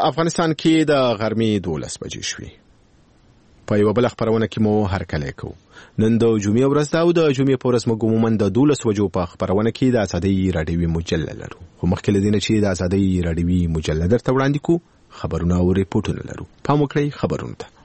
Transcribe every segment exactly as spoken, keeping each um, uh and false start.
افغانستان کې د غرمې دولس بجې شوې. په یوه بله خپرونه کې مو هرکلی کوو. نن د جمعې ورځ ده او د جمعې په ورځ موږ عموماً د دولس بجو په خپرونه کې د ازادۍ راډیوي مجله لرو. خو مخکې له دې نه چې د ازادۍ راډیوي مجله درته وړاندې کړو، خبرونه او ریپورټونه لرو. پام وکړئ خبرونو ته.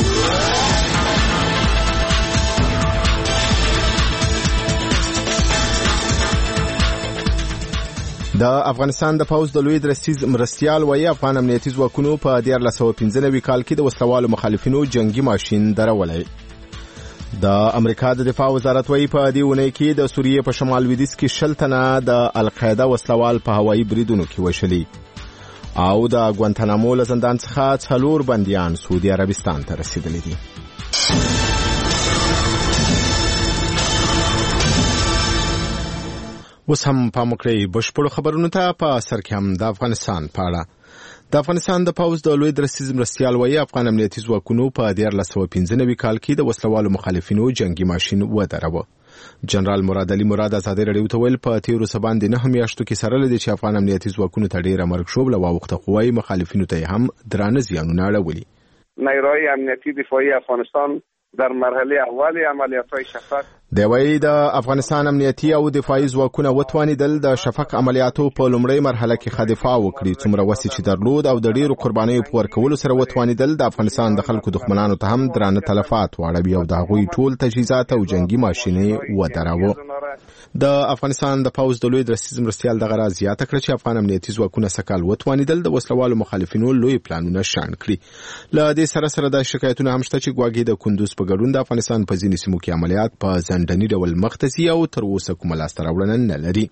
د افغانستان د پوځ د لوی درستیز مرستیال وایي افغان امنیتي ځواکونو په دیارلس سوه پنځه نوي کال کې د وسلوالو مخالفینو جنگي ماشین درولی. د امریکا د دفاع وزارت وایي په دې اونۍ کې د سوریې په شمال لویدیځ کې شل تنه د القاعده وسلوال په هوایي بریدونو کې وشلي او د ګوانتانامو له زندان څخه څلور بندیان سعودي عربستان ته رسیدلي دي. اوس هم پام وکړئ بشپړو خبرونو ته. په سر کې هم د افغانستان په اړه. د افغانستان د پوځ د لوی درستیز مرستیال وایي افغان امنیتي ځواکونو په دیارلس سوه پنځه نوي کال کې د وسلوالو مخالفینو جنگي ماشین ودروه. جنرال مراد علي مراد ازادۍ راډیو ته ویل په تیرو څه باندې نهه میاشتو کې سره لدی چې افغان امنیتي ځواکونو ته ډیره مرګ شوبله واوښته، خو وایي مخالفینو ته هم درانه زیانونه اړولي. نیروهای امنیتی دفاعی افغانستان در مرحله اول عملیات‌های شفق د وایي د افغانستان امنیتي او دفاعي ځواکونه وتوانېدل د شفق عملیاتو په لومړۍ مرحله کې ښه دفاع وکړي، څومره وسې چې درلود او د ډیرو قربانیو په ورکولو سره وتوانېدل د افغانستان د خلکو دښمنانو ته هم درانه تلفات واړوي او د هغوی ټول تجهیزات او جنگي ماشینې ودراوه. د افغانستان د پوځ د لوی درستیز مرستیال دغه راز زیاته کړه چې افغان امنیتي ځواکونه سکهال وتوانېدل د وسلوالو مخالفینو لوی پلانونه شنډ کړي. له دې سره سره د شکایتونه هم شته چې ګواکې د کندوز په ګډون د افغانستان په ځینې سیمو کې عملیات په ځنډني ډول مخته او تر اوسه کومه لاسته راوړنه نه لري.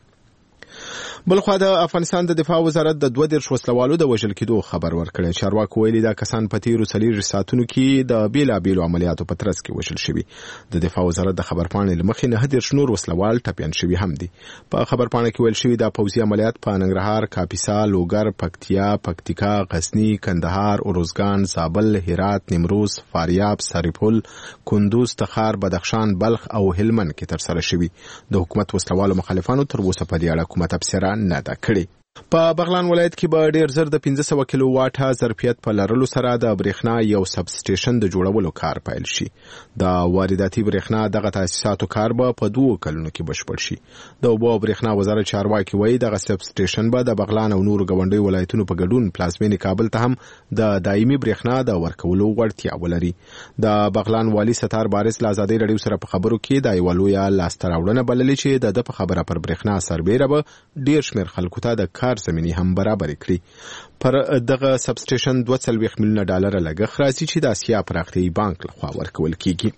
بلخوا د افغانستان د دفاع وزارت د دوه دېرش وسلوالو د وژل کېدو خبر ورکړی. چارواکو ویلي دا کسان په تیرو څلېرویشت ساعتونو کې د بېلابېلو عملیاتو په ترڅ کې وژل شوي. د دفاع وزارت د خبرپاڼې له مخې نهه دېرش نور وسلوال ټپیان شوي هم دي. په خبرپاڼه کې ویل شوي دا پوځي عملیات په ننګرهار، کاپیسا، لوګر، پکتیا، پکتیکا، غزني، کندهار، اروزګان، زابل، هرات، نیمروز، فاریاب، سرپل، کندوز، تخار، بدخشان، بلخ او هلمند کې ترسره شوي. د حکومت وسلوالو مخالفانو تر اوسه په دې اړه کومه تبصره نه ده کړې. په بغلان ولایت کې به ډیر زر د پنځه سوه کیلو واټه ظرفیت په لرلو سره د برېښنا یو سب سټیشن د جوړولو کار پیل شي. د وارداتي برېښنا دغه تاسیساتو کار به په دوو کلونو کې بشپړ شي. د اوبو او برېښنا وزارت چارواکي وایي دغه سب سټیشن به د بغلان او نورو ګاونډیو ولایتونو په ګډون پلازمینې کابل ته هم د دایمي برېښنا د ورکولو وړتیا ولري. د بغلان والي ستار بارس له ازادۍ راډیو سره په خبرو کې د یوه لویه لاسته راوړنه بللې چې د ده په خبره پر برېښنا سربیره به ډیر شمېر خلکو ته د کار زمینی هم برابر کړي. پر دغه سب سټیشن دوه څلوېښت میلیونه ډالر لګښت راځي چې د اسیا پراختیایي بانک لخوا ورکول کیږي.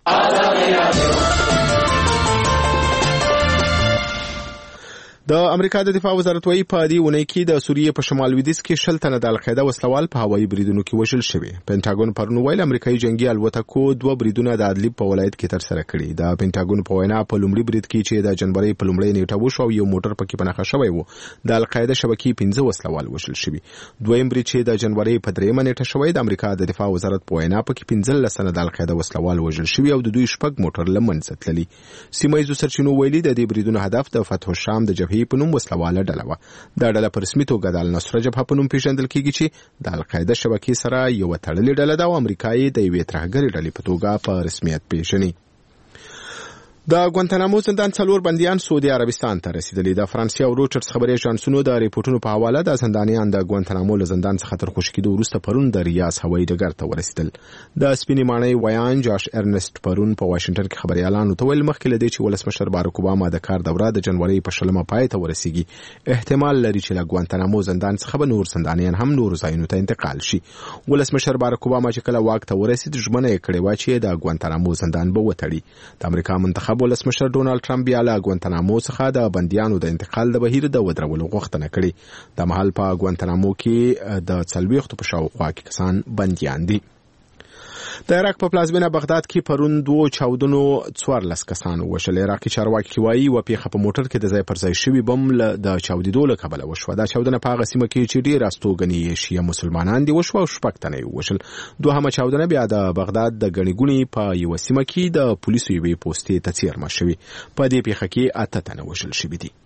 د امریکا د دفاع وزارت وایي په دې اونۍ کې د سوریې په شمال لویدیځ کې شل تنه د القاعده وسلوال په هوایي بریدونو کې وژل شوي. پینټاګون پرون ویل امریکایي جنگي الوتکو دوه بریدونه د ادلیب په ولایت کې ترسره کړي. د پینټاګون په وینا په لومړي برید کې چې د جنوري په لومړۍ نیټه وشو او یو موټر پکې پنهخه شوی و، د القاعده شبکې پنځه وسلوال وژل شوي. دویم برید چې د جنوري په دریمه نیټه شوی د امریکا د دفاع وزارت په وینا پکې پنځلس تنه د القاعده وسلوال وژل شوي او د دوی شپږ موټر له منځه تللي. سیمه ییزو سرچینو ویلي د دې بریدونو هدف د فتح الشام د جبهې په نوم وسلوال ډله وه. دا ډله په رسمي توګه د النصره جبهه په نوم پیژندل کیږي چې د القاعده شبکې سره یوه تړلې ډله ده او امریکا یې د یوې ترهګرې ډلې په توګه په رسمیت پیژني. د ګوانتانامو زندان څلور بندیان سعودي عربستان ته رسیدلي. د فرانسې او روټرز خبري اژانسونو د ریپورټونو په حواله د زندانیان د ګوانتانامو له زندان څخه تر خوشي کېدو وروسته پرون د ریاض هوایي ډګر ته ورسېدل. د سپینې ماڼۍ ویان جاش ارنسټ پرون په واشنګټن کې خبريالانو ته ویل مخکې له دې چې ولسمشر بارک اوباما د کار دوره د جنوري په شلمه پای ته ورسیږي، احتمال لري چې له ګوانتانامو زندان څخه به نور زندانیان هم نور ځایونو ته انتقال شي. ولسمشر بارک اوباما چې کله واک ته ورسید ژمنه یې کړې وه چې د ګوانتانامو زندان به وتړي. د امریکا منتخب ولسمشر ډونالډ ټرمپ بیا له ګوانتانامو څخه د بندیانو د انتقال د بهیر د ودرولو غوښتنه کړې. د مهال په ګوانتانامو کې د څلوېښتو په شاوخوا کې کسان بندیان دي. د عراق په پلازمینه بغداد کې پرون دوه چاودنو څوارلس کسان وژل. عراقي چارواکي وایي و پیښه په موټر کې د ځای پر ځای شوي بم د چاودېدو له کبله وشوه. دا چاودنه په هغه سیمه کې چې ډېر استوګنې یې شیعه مسلمانان دي وشوه او شپږ تنه یې وژل. دوهمه چاودنه بیا د بغداد د ګڼې ګوڼې په یوه سیمه کې د پولیسو یوې پوستې ته څیرمه شوې. په دې پیښه کې اته تنه وژل شوي دي.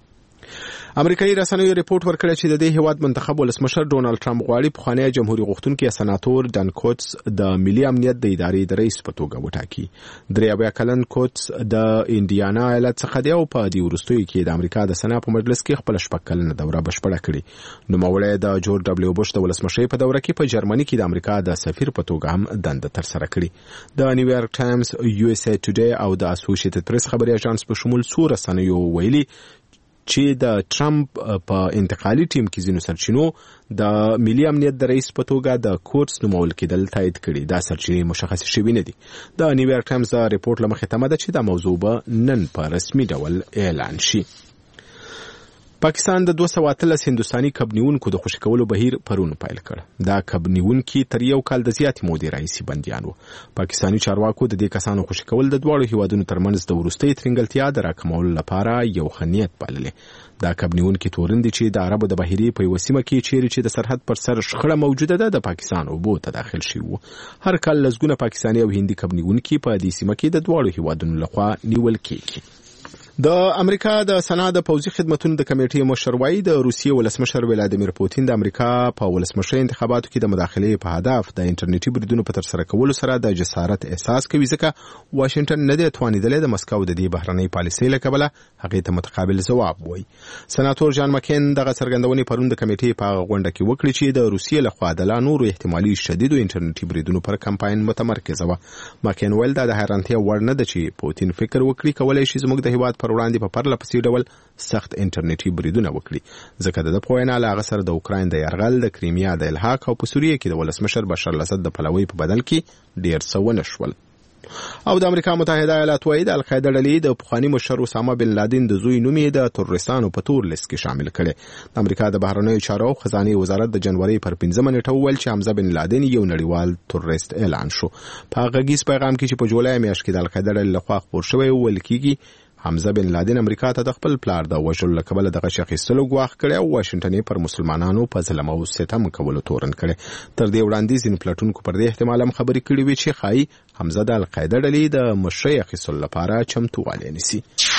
امریکایي رسنیو ریپورت ورکړی چې د دې هیواد منتخب ولسمشر ډونالد ټرمپ غواړي پخوانی جمهوریت غوښتونکي سناتور ډان کوټس د ملي امنیت د ادارې د رئیس په توګه وټاکي. درې اویا کلن کوټس د انډیانا ایالت څخه دی او په دې وروستیو کې د امریکا د سنا په مجلس کې خپل شپږ کلنه دوره بشپړه کړې. نوموړی د جورج ډبلیو بوش د ولسمشۍ په دوره کې په جرمني کې د امریکا د سفیر په توګه هم دنده ترسره کړې. د نیویارک ټایمز، یو اس ای ټوډے او د اسوسییټډ پریس خبري اژانس په شمول څو رسنیو ویلي چې د ټرمپ په انتقالي ټیم کې ځینو سرچینو د ملي امنیت د رئیس په توګه د کوټس نومول کېدل تایید کړي. دا سرچینې مشخص شوي نه دي. د نیویارک ټایمز د ریپورت له مخې تمه ده چې دا موضوع به نن په رسمي ډول اعلان شي. پاکستان د دوه سوه اتلس هندوستاني کب نیونکو د خوشي کولو بهیر پرون پیل کړ. دا کب نیونکي تر یو کال د زیاتې مودې راهیسې بندیان وو. پاکستاني چارواکو د دې کسانو خوشي کول د دواړو هیوادونو ترمنځ د وروستۍ ترنګلتیا د راکمولو لپاره یو ښه نیت بللې. دا کب نیونکي تورن دي چې د عربو د بحیرې په یوه سیمه کې چیرې چې د سرحد پر سر شخړه موجوده ده د پاکستان اوبو ته داخل شوي وو. هر کال لسګونه پاکستاني او هندي کب نیونکي په دې سیمه کې د دواړو هیوادونو لخوا نیول کېږي. د امریکا د سنا د پوځي خدماتو د کمیټې مشر وایي د روسیې ولسمشر ولادیمیر پوتین د امریکا په ولسمشي انتخاباتو کې د مداخلې په هدف د انټرنیټي بریدونو په ترسره کولو سره د جسارت احساس کوي، ځکه واشنگټن نه دی توانیدلی د مسکو د دې بهرنۍ پالیسۍ له کبله هغې ته متقابل ځواب وایي. سناتور جان مکین دغه څرګندونې پرون د کمیټې په غونډه کې وکړې چې د روسیې لخوا د لا نورو احتمالي شدیدو انټرنیټي بریدونو پر کمپاین متمرکزه وه. مکین ویل دا د حیرانتیا وړ نه ده چې پوتین فکر وکړي کولی شي زموږ د هیواد پر وړاندې په پرله پسې ډول سخت انټرنیټي بریدونه وکړي، ځکه د ده په وینا له هغه سره د اوکراین د یرغل، د کریمیا د الحاق او په سوریه کې د ولسمشر بشار الاسد د پلوۍ په بدل کې ډېر څه ونه شول. او د امریکا متحده ایالات وایي د القاعده ډلې د پخواني مشر اسامه بن لادن د زوی نوم یې د تروریستانو په تور لیست کې شامل کړي. د امریکا د بهرنیو چارو او خزانه وزارت د جنوري پر پنځمه نیټه وویل چې حمزه بن لادن یو نړیوال تروریست اعلان شو. په غږیز پیغام کې چې په جولای میاشت کې د القاعده ډلې لخوا خپور شوی ویل کېږي حمزه بن لادن امریکا ته د خپل پلار د وژلو له کبله دغه شخص اخیستلو ګواښ کړی او واشنګټن پر مسلمانانو په ظلم او ستم کولو تورن کړی. تر دې وړاندې ځینې پلټونکو پر دې احتمال هم خبرې کړې وې چې ښایي حمزه د القاعده ډلې د مشرۍ اخیستلو لپاره چمتووالی نیسي.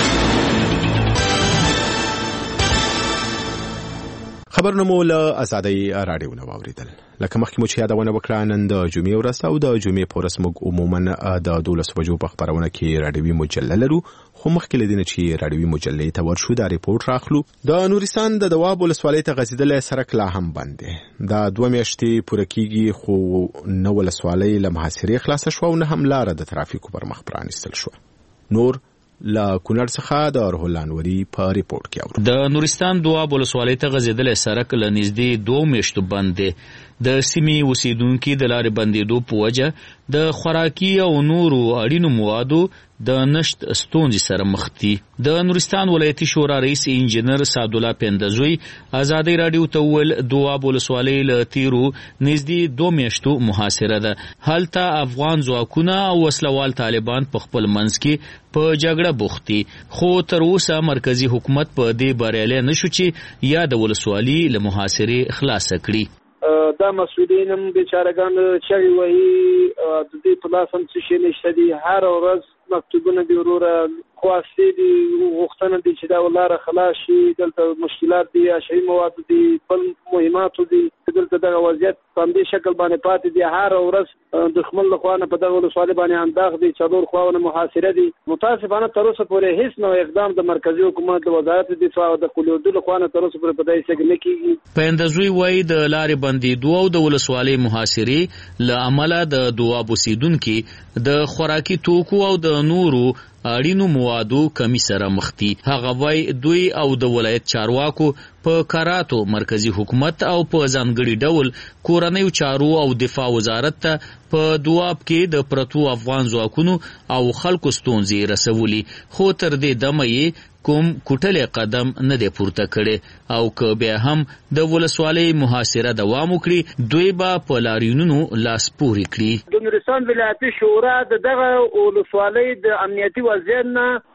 خبرونه مو له ازادۍ راډیو نه واورېدل. لکه مخکې مو چې یادونه وکړه، نن د جمعې ورځ او د جمعې په ورځ موږ عموما د دولسو بجو په خپرونه کې راډیوي مجله لرو، خو مخکې له دې نه چې راډیوي مجلې ته ورشو دا ریپورټ راخلو. د نورستان د دواب ولسوالۍ ته غځېدلی سړک لا هم بند دی. دا دوه میاشتې پوره کېږي خو نه ولسوالۍ له محاصرې خلاصه شوه او نه هم لاره د ترافیکو پر مخ پرانیستل شوه. نور لا کونړ څخه د روح الله انوري په ریپورت کې اورو. د نورستان دواب ولسوالۍ ته غځېدلی سړک له نږدې دوه میاشتو بند دی. د سیمې اوسیدونکي د لارې بندېدو په وجه د خوراکي او نورو اړینو موادو د نشت ستونزې سره مخ دي. د نورستان ولایتي شورا رئیس انجینر سعدالله پیندزوی ازادۍ راډیو ته وویل دواب ولسوالۍ له تیرو نږدې دوه میاشتو محاصره ده. هلته افغان ځواکونه او وسلوال طالبان په خپل منځ کې په جګړه بوخت دي، خو تر اوسه مرکزي حکومت په دې بریالی نشو چې یا د ولسوالۍ له محاصرې خلاصه کړي. دا مسؤلین هم بیچارهګان چغې وهي، د دوی په لاس هم څه شی نشته دي. هر ورځ مکتوبونه دي وروره، خواستې دي، غوښتنه دي چې دا لاره خلاص شي. دلته مشکلات دي، اشعي مواد دي، بل مهماتو دي، دلته دغه وضعیت په همدې شکل باندې پاتې دي. هر ورځ دښمن له خوا نه په دغه ولسوالۍ باندې انداغ دي، څلور خواونه محاصره دي. متاسفانه تر اوسه پورې هیڅ نوع اقدام د مرکزي حکومت د وزارت دفاع او د قلیدو له خوا نه تر اوسه پورې په دې څه نه کېږي. پیندزوی وایي د لارې بندېدو او د ولسوالۍ محاصرې له امله د دواب اوسیدونکي د خوراکي توکو او د نورو اړینو موادو کمی سره مخ دي. هغه وایي دوی او د ولایت چارواکو په کاراتو مرکزي حکومت او په ځانګړي ډول کورنیو چارو او دفاع وزارت ته په دواب کې د پرتو افغان ځواکونو او خلکو ستونزې رسولي، خو تر دې دمه یې کوم کوټلی قدم نه دی پورته کړی او که بیا هم د ولسوالۍ محاصره دوام وکړي دوی به په لاریونونو لاس پورې کړي. د نورستان ولایتي شورا د دغه ولسوالۍ د امنیتي وضعیت نه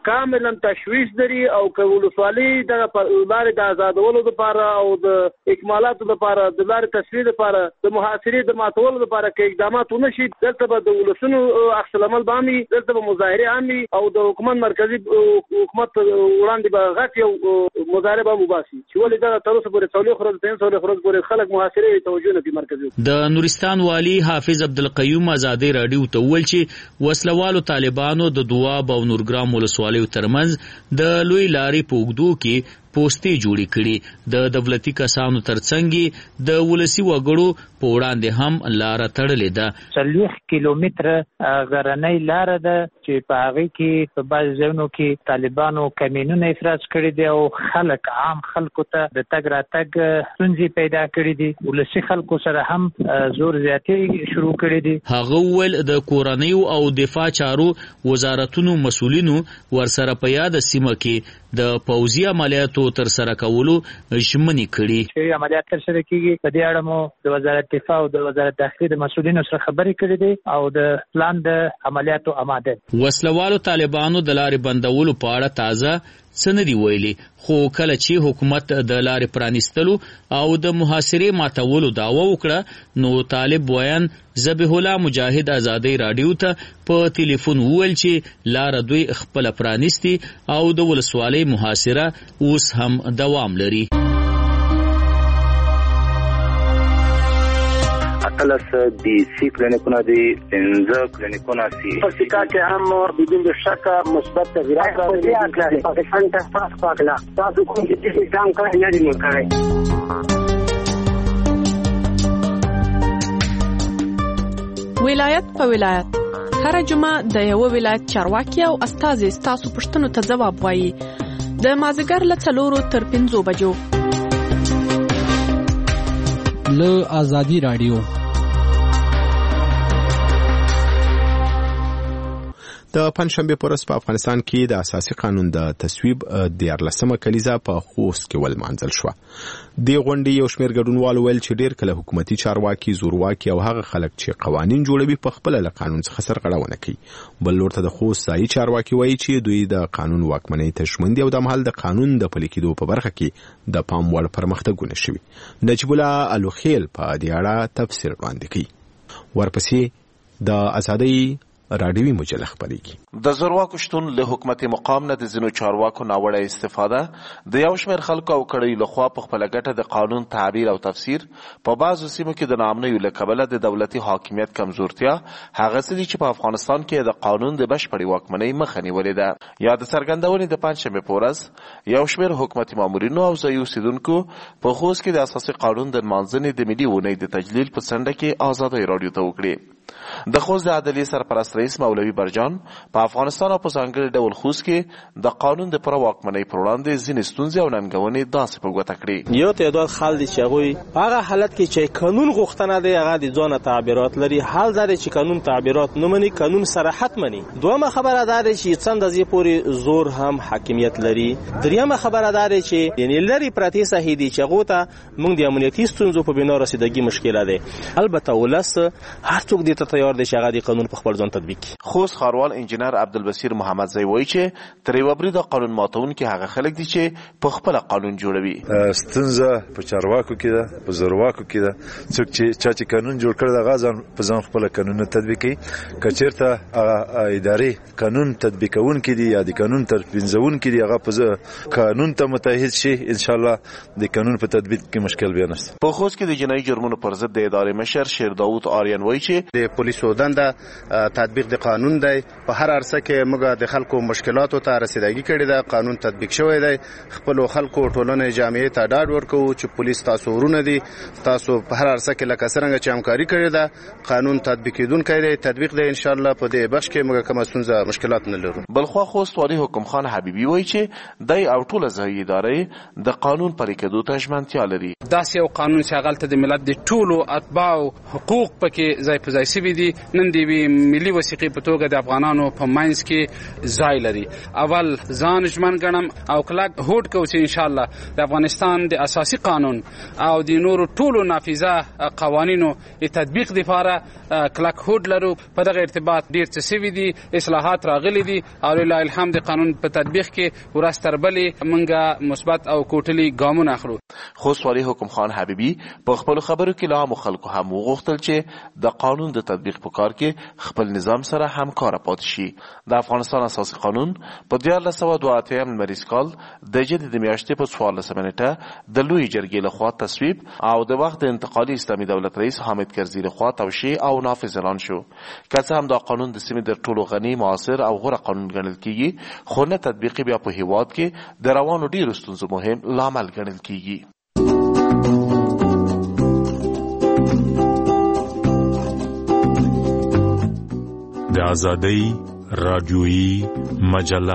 کاملا تشویش لري او که ولسوالي د لارې د آزادولو لپاره او د اکمالاتو لپاره د لارې تصویر لپاره د محاصرې د ماتولو لپاره کې اقدامات ونشي دلته به د ولسونو عکس العمل بامي دلته به مظاهره عامي او د حکومت مرکزی حکومت وړاندې به غټ یو مظاهره به وباسي چې ولې دا تر اوسه پورې څولې خرج تین څولې خرج پورې خلک محاصرې توجه نه کوي مرکزي. د نورستان والی حافظ عبدالقیوم آزادی رادیو ته ویل چې وسلوالو طالبانو د دواب او نورګرام ولسوالیو ترمنځ د لوی لارې په اوږدو کې پوسټې جوړې کړي د دولتي کسانو ترڅنګ د ولسی وګړو په وړاندې هم لار تړلې ده. څلوېښت کیلومتره غرنۍ لار ده چې په هغه کې په بعض ځایونو کې طالبانو کمینونه افراز کړي دي او خلک عام خلکو ته د تګ راتګ ستونزې پیدا کړي دي. ولسی خلکو سره هم زور زیاتې شروع کړي دي. هغه ویل د کورنیو او دفاع چارو وزارتونو مسؤلینو ورسره په یاد سیمه کې د پوځي عملیاتو تر سره کولو ژمنې کړي. چې عملیات تر سره کیږي په دې اړه مو د وزارت دفاع او د وزارت داخلي د مسؤلینو سره خبرې کړې دي او د پلان د عملیاتو آماده. وسلوالو طالبانو د لارې بندولو په اړه تازه څه نه دي ویلي خو کله چې حکومت د لارې پرانیستلو او د محاصرې ماتولو دعوه وکړه نو طالب ویان ذبیح الله مجاهد آزادی رادیو ته په ټلیفون وویل چې لار دوی خپل پرانیستي او د ولسوالۍ محاصره اوس هم دوام لري. اتلس دی سی کلینیکونه دی پنځه کلینیکونه سی په سیکا کې هم بدون شک مثبت تغیرات راغلي. پاکستان ته تاسو پاکلا تاسو کوم چې ځان کړی نه دی نو کړی. ولایت په ولایت هر جمعه د یو ولایت چارواکي او استازي تاسو پښتنو ته ځواب وایي د مازیګر له څلورو تر پنځو بجو له آزادی رادیو. د پنځشنبه پر ورځ په افغانستان کې د اساسي قانون د تصویب دیارلسمه کلیزه په خوست کې ولمانځل شو. د غونډې یو شمېر ګډونوالو ویل چې ډېر کله حکومتي چارواکي زورواکي او هغه خلک چې قوانین جوړوي په خپل له قانون څخه سرغړونه کوي. بل ورته د خوست ځایي چارواکي وایي چې دوی د قانون واکمنۍ ته ژمن دي او د مهال د قانون د پلي کېدو په برخه کې د پام وړ پرمختګونه شوي. نجیب الله الوخیل په دې اړه تفسیر وړاندې کوي. ورپسې د ازادۍ راډیوي مجله خبرېږي. د زورواکو شتون له حکومت مقام نه د ځینو چارواکو ناوړه استفاده د یو شمېر خلکو او کړیو لخوا په خپله ګټه د قانون تعبیر او تفسیر په بعضو سیمو کې د ناامنیو له کبله د دولتي حاکمیت کمزورتیا هغه څه دي چې په افغانستان کې د قانون د بشپړې واکمنۍ مخه نیولې ده. یا د څرګندونې د پنجشنبې په ورځ یو شمېر حکومتي مامورینو او ځایي اوسېدونکو په خوست کې د اساسي قانون د نمانځنې د ملي اونۍ د تجلیل په څنډه کې ازادۍ راډیو ته وکړې. د خوست د عدلیې سرپرست رئیس مولوي برجان په افغانستان او په ځانګړي ډول خوست کې د قانون د پوره واکمنۍ پر وړاندې ځینې ستونزې او ننګونې داسې په ګوته کړې. یو تعداد خلک دي چې هغوی په هغه حالت کې چې قانون غوښتنه دی هغه د ځانه تعبیرات لري. حال دا دی چې قانون تعبیرات نه مني، قانون صراحت مني. دویمه خبره دا ده چې څه اندازې پورې زور هم حاکمیت لري. دریمه خبره دا ده چې یعنې لرې پرتې ساحې دي چې هغو ته موږ د امنیتي ستونزو په بنا رسیدګي مشکله دی. البته ولس هر څوک دې ته تیار دی چې هغه د قانون په خپل ځان تطبیق کړي. خوست ښاروال انجینر عبدالبصیر محمدزی وایي چې تر یوه برید قانون ماتونکي هغه خلک دي چې په خپله قانون جوړوي. ستونزه په چارواکو کې ده، په زورواکو کې ده. څوک چې چا چې قانون جوړ کړی د هغه ځان په ځان خپله قانونونه تطبیق کوي. که چېرته هغه ادارې قانون تطبیقونکي دي یا د قانون تنظیمونکي دي هغه په قانون ته متحد شي انشاءالله د قانون په تطبیق کې مشکل بیا نشته. په خوست کې د جنایي جرمونو پر ضد د ادارې مشر شیر داود آریان وایي چې د پولیسو دنده تطبیق د قانون دی. په هر عرصه کې موږ د خلکو مشکلاتو ته رسیدګي کړې ده. قانون تطبیق شوی دی. خپل خلکو ټولنې جامعې ته ډاډ ورکوو چې پولیس تاسو ورونه دي، تاسو په هر عرصه کې لکه څرنګه چې همکاري کړې ده قانون تطبیق کیدونکی دی، تطبیق دی. ان شاء الله په دې بخش کې موږ کومه ستونزه مشکلات نه لرو. بلخوا خوست والي حکم خان حبیبي وایي چې دای او ټوله ځایي ادارې د قانون پلي کېدو ته ژمنتیا لري. داسې یو قانون چې هغلته د ملت د ټولو اتباعو حقوق پکې ځای په ځای شوي دي نن دی ملي وثیقې په توګه د افغانانو په ماینس کې ځای لري. اول ځان ژمن ګڼم او کلک هوډ کوم چې ان شاء الله د افغانستان د اساسي قانون او د نورو ټولو نافذه قوانینو تطبیق لپاره کلک هوډ لرو. په دغه ارتباط ډیر څه شوي دي، اصلاحات راغلي دي او لله الحمد قانون په تطبیق کې ورځ تر بلې موږ مثبت او کوټلي ګامونه اخلو. خوست والي حکم خان حبیبي په خپل خبرو کې لا مخالکو هم وغوښتل چې د قانون د تطبیق په کار کې خپل نظام سره همکار پاتې شي. د افغانستان اساسي قانون په دیارلس سوه دوه اتیا لمریز کال د جدي د میاشتې په څوارلسمه نیټه د لویې جرګې لخوا تصویب او د وخت د انتقالي اسلامي دولت رئیس حامد کرزي لخوا توشیح او نافذ اعلان شو. که څه هم دا قانون د سیمې د ټولو غني معاصر او غوره قانون ګڼل کیږي، خو نه تطبیق بیا په هیواد کې د روانو ډیرو ستونزو مهم لامل ګڼل کیږي. د آزادۍ رادیویی مجله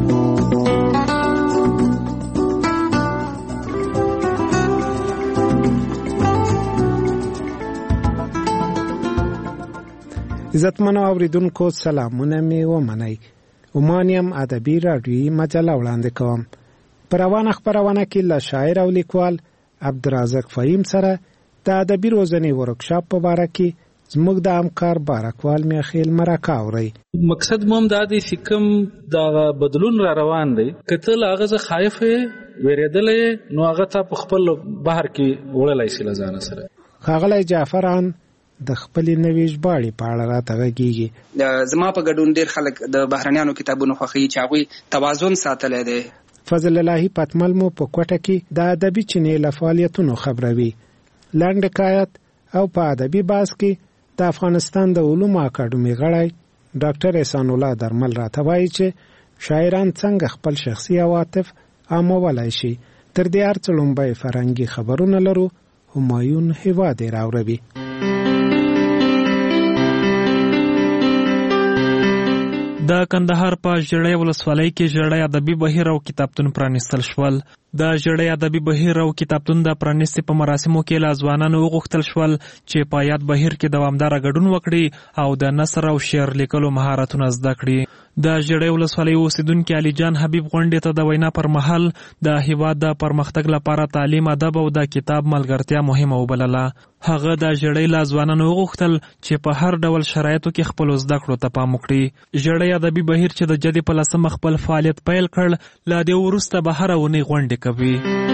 عزتمنو اوریدونکو سلامونه می ومنئ. عمانیم ادبي رادیویی مجله وړاندې کوم. په روانه خپرونه کې له شاعر او لیکوال عبدالرزاق فهیم سره د ادبي روزنې ورکشاپ په باره کې زموږ د همکار بارکوال میخیل مرکه اوري. مقصد موم دا دی چې کوم د بدلون را روان دی، کته لاغه ز خایف ویریدلې نو هغه ته په خپل بهر کې وړلای شي لزان سره. خاغلی جعفران د خپل نوې ژباړې په اړه راته غږیږي. زما په ګډون ډیر خلک د بهرنیانو کتابونو خوښوي چې هغوی توازن ساتلی دی. فضل الله پتمل مو په کوټه کې د ادبي چینې له فعالیتونو خبروي. لنډ حکایت او په ادبي بحث کې د افغانستان د علومو اکاډمي غړی ډاکټر احسان الله درمل راته وایي چې شاعران څنګه خپل شخصي عواطف عامولای شي. تر دې هر څه لومبی فرهنګي خبرونه لرو. همایون هیواد راوړوي. د کندهار په ژړۍ ولسوالۍ کې ژړۍ ادبي بهیر او کتابتون پرانیستل شول. د ژړۍ ادبي بهیر او کتابتون د پرانیستې په مراسمو کې له ځوانانو وغوښتل شول چې په یاد بهیر کې دوامداره ګډون وکړي او د نثر او شعر لیکلو مهارتونه زده کړي. د ژړۍ ولسوالۍ اوسیدونکي علي جان حبیب غونډې ته د وینا پر مهال د هیواد د پرمختګ لپاره تعلیم، ادب او د کتاب ملګرتیا مهمه وبلله. هغه د ژړۍ له ځوانانو وغوښتل چې په هر ډول شرایطو کې خپلو زده کړو ته پام وکړي. ژړۍ ادبي بهیر چې د جدي په لسمه خپل فعالیت پیل کړ، له دې وروسته به هره اونۍ غونډې کوي.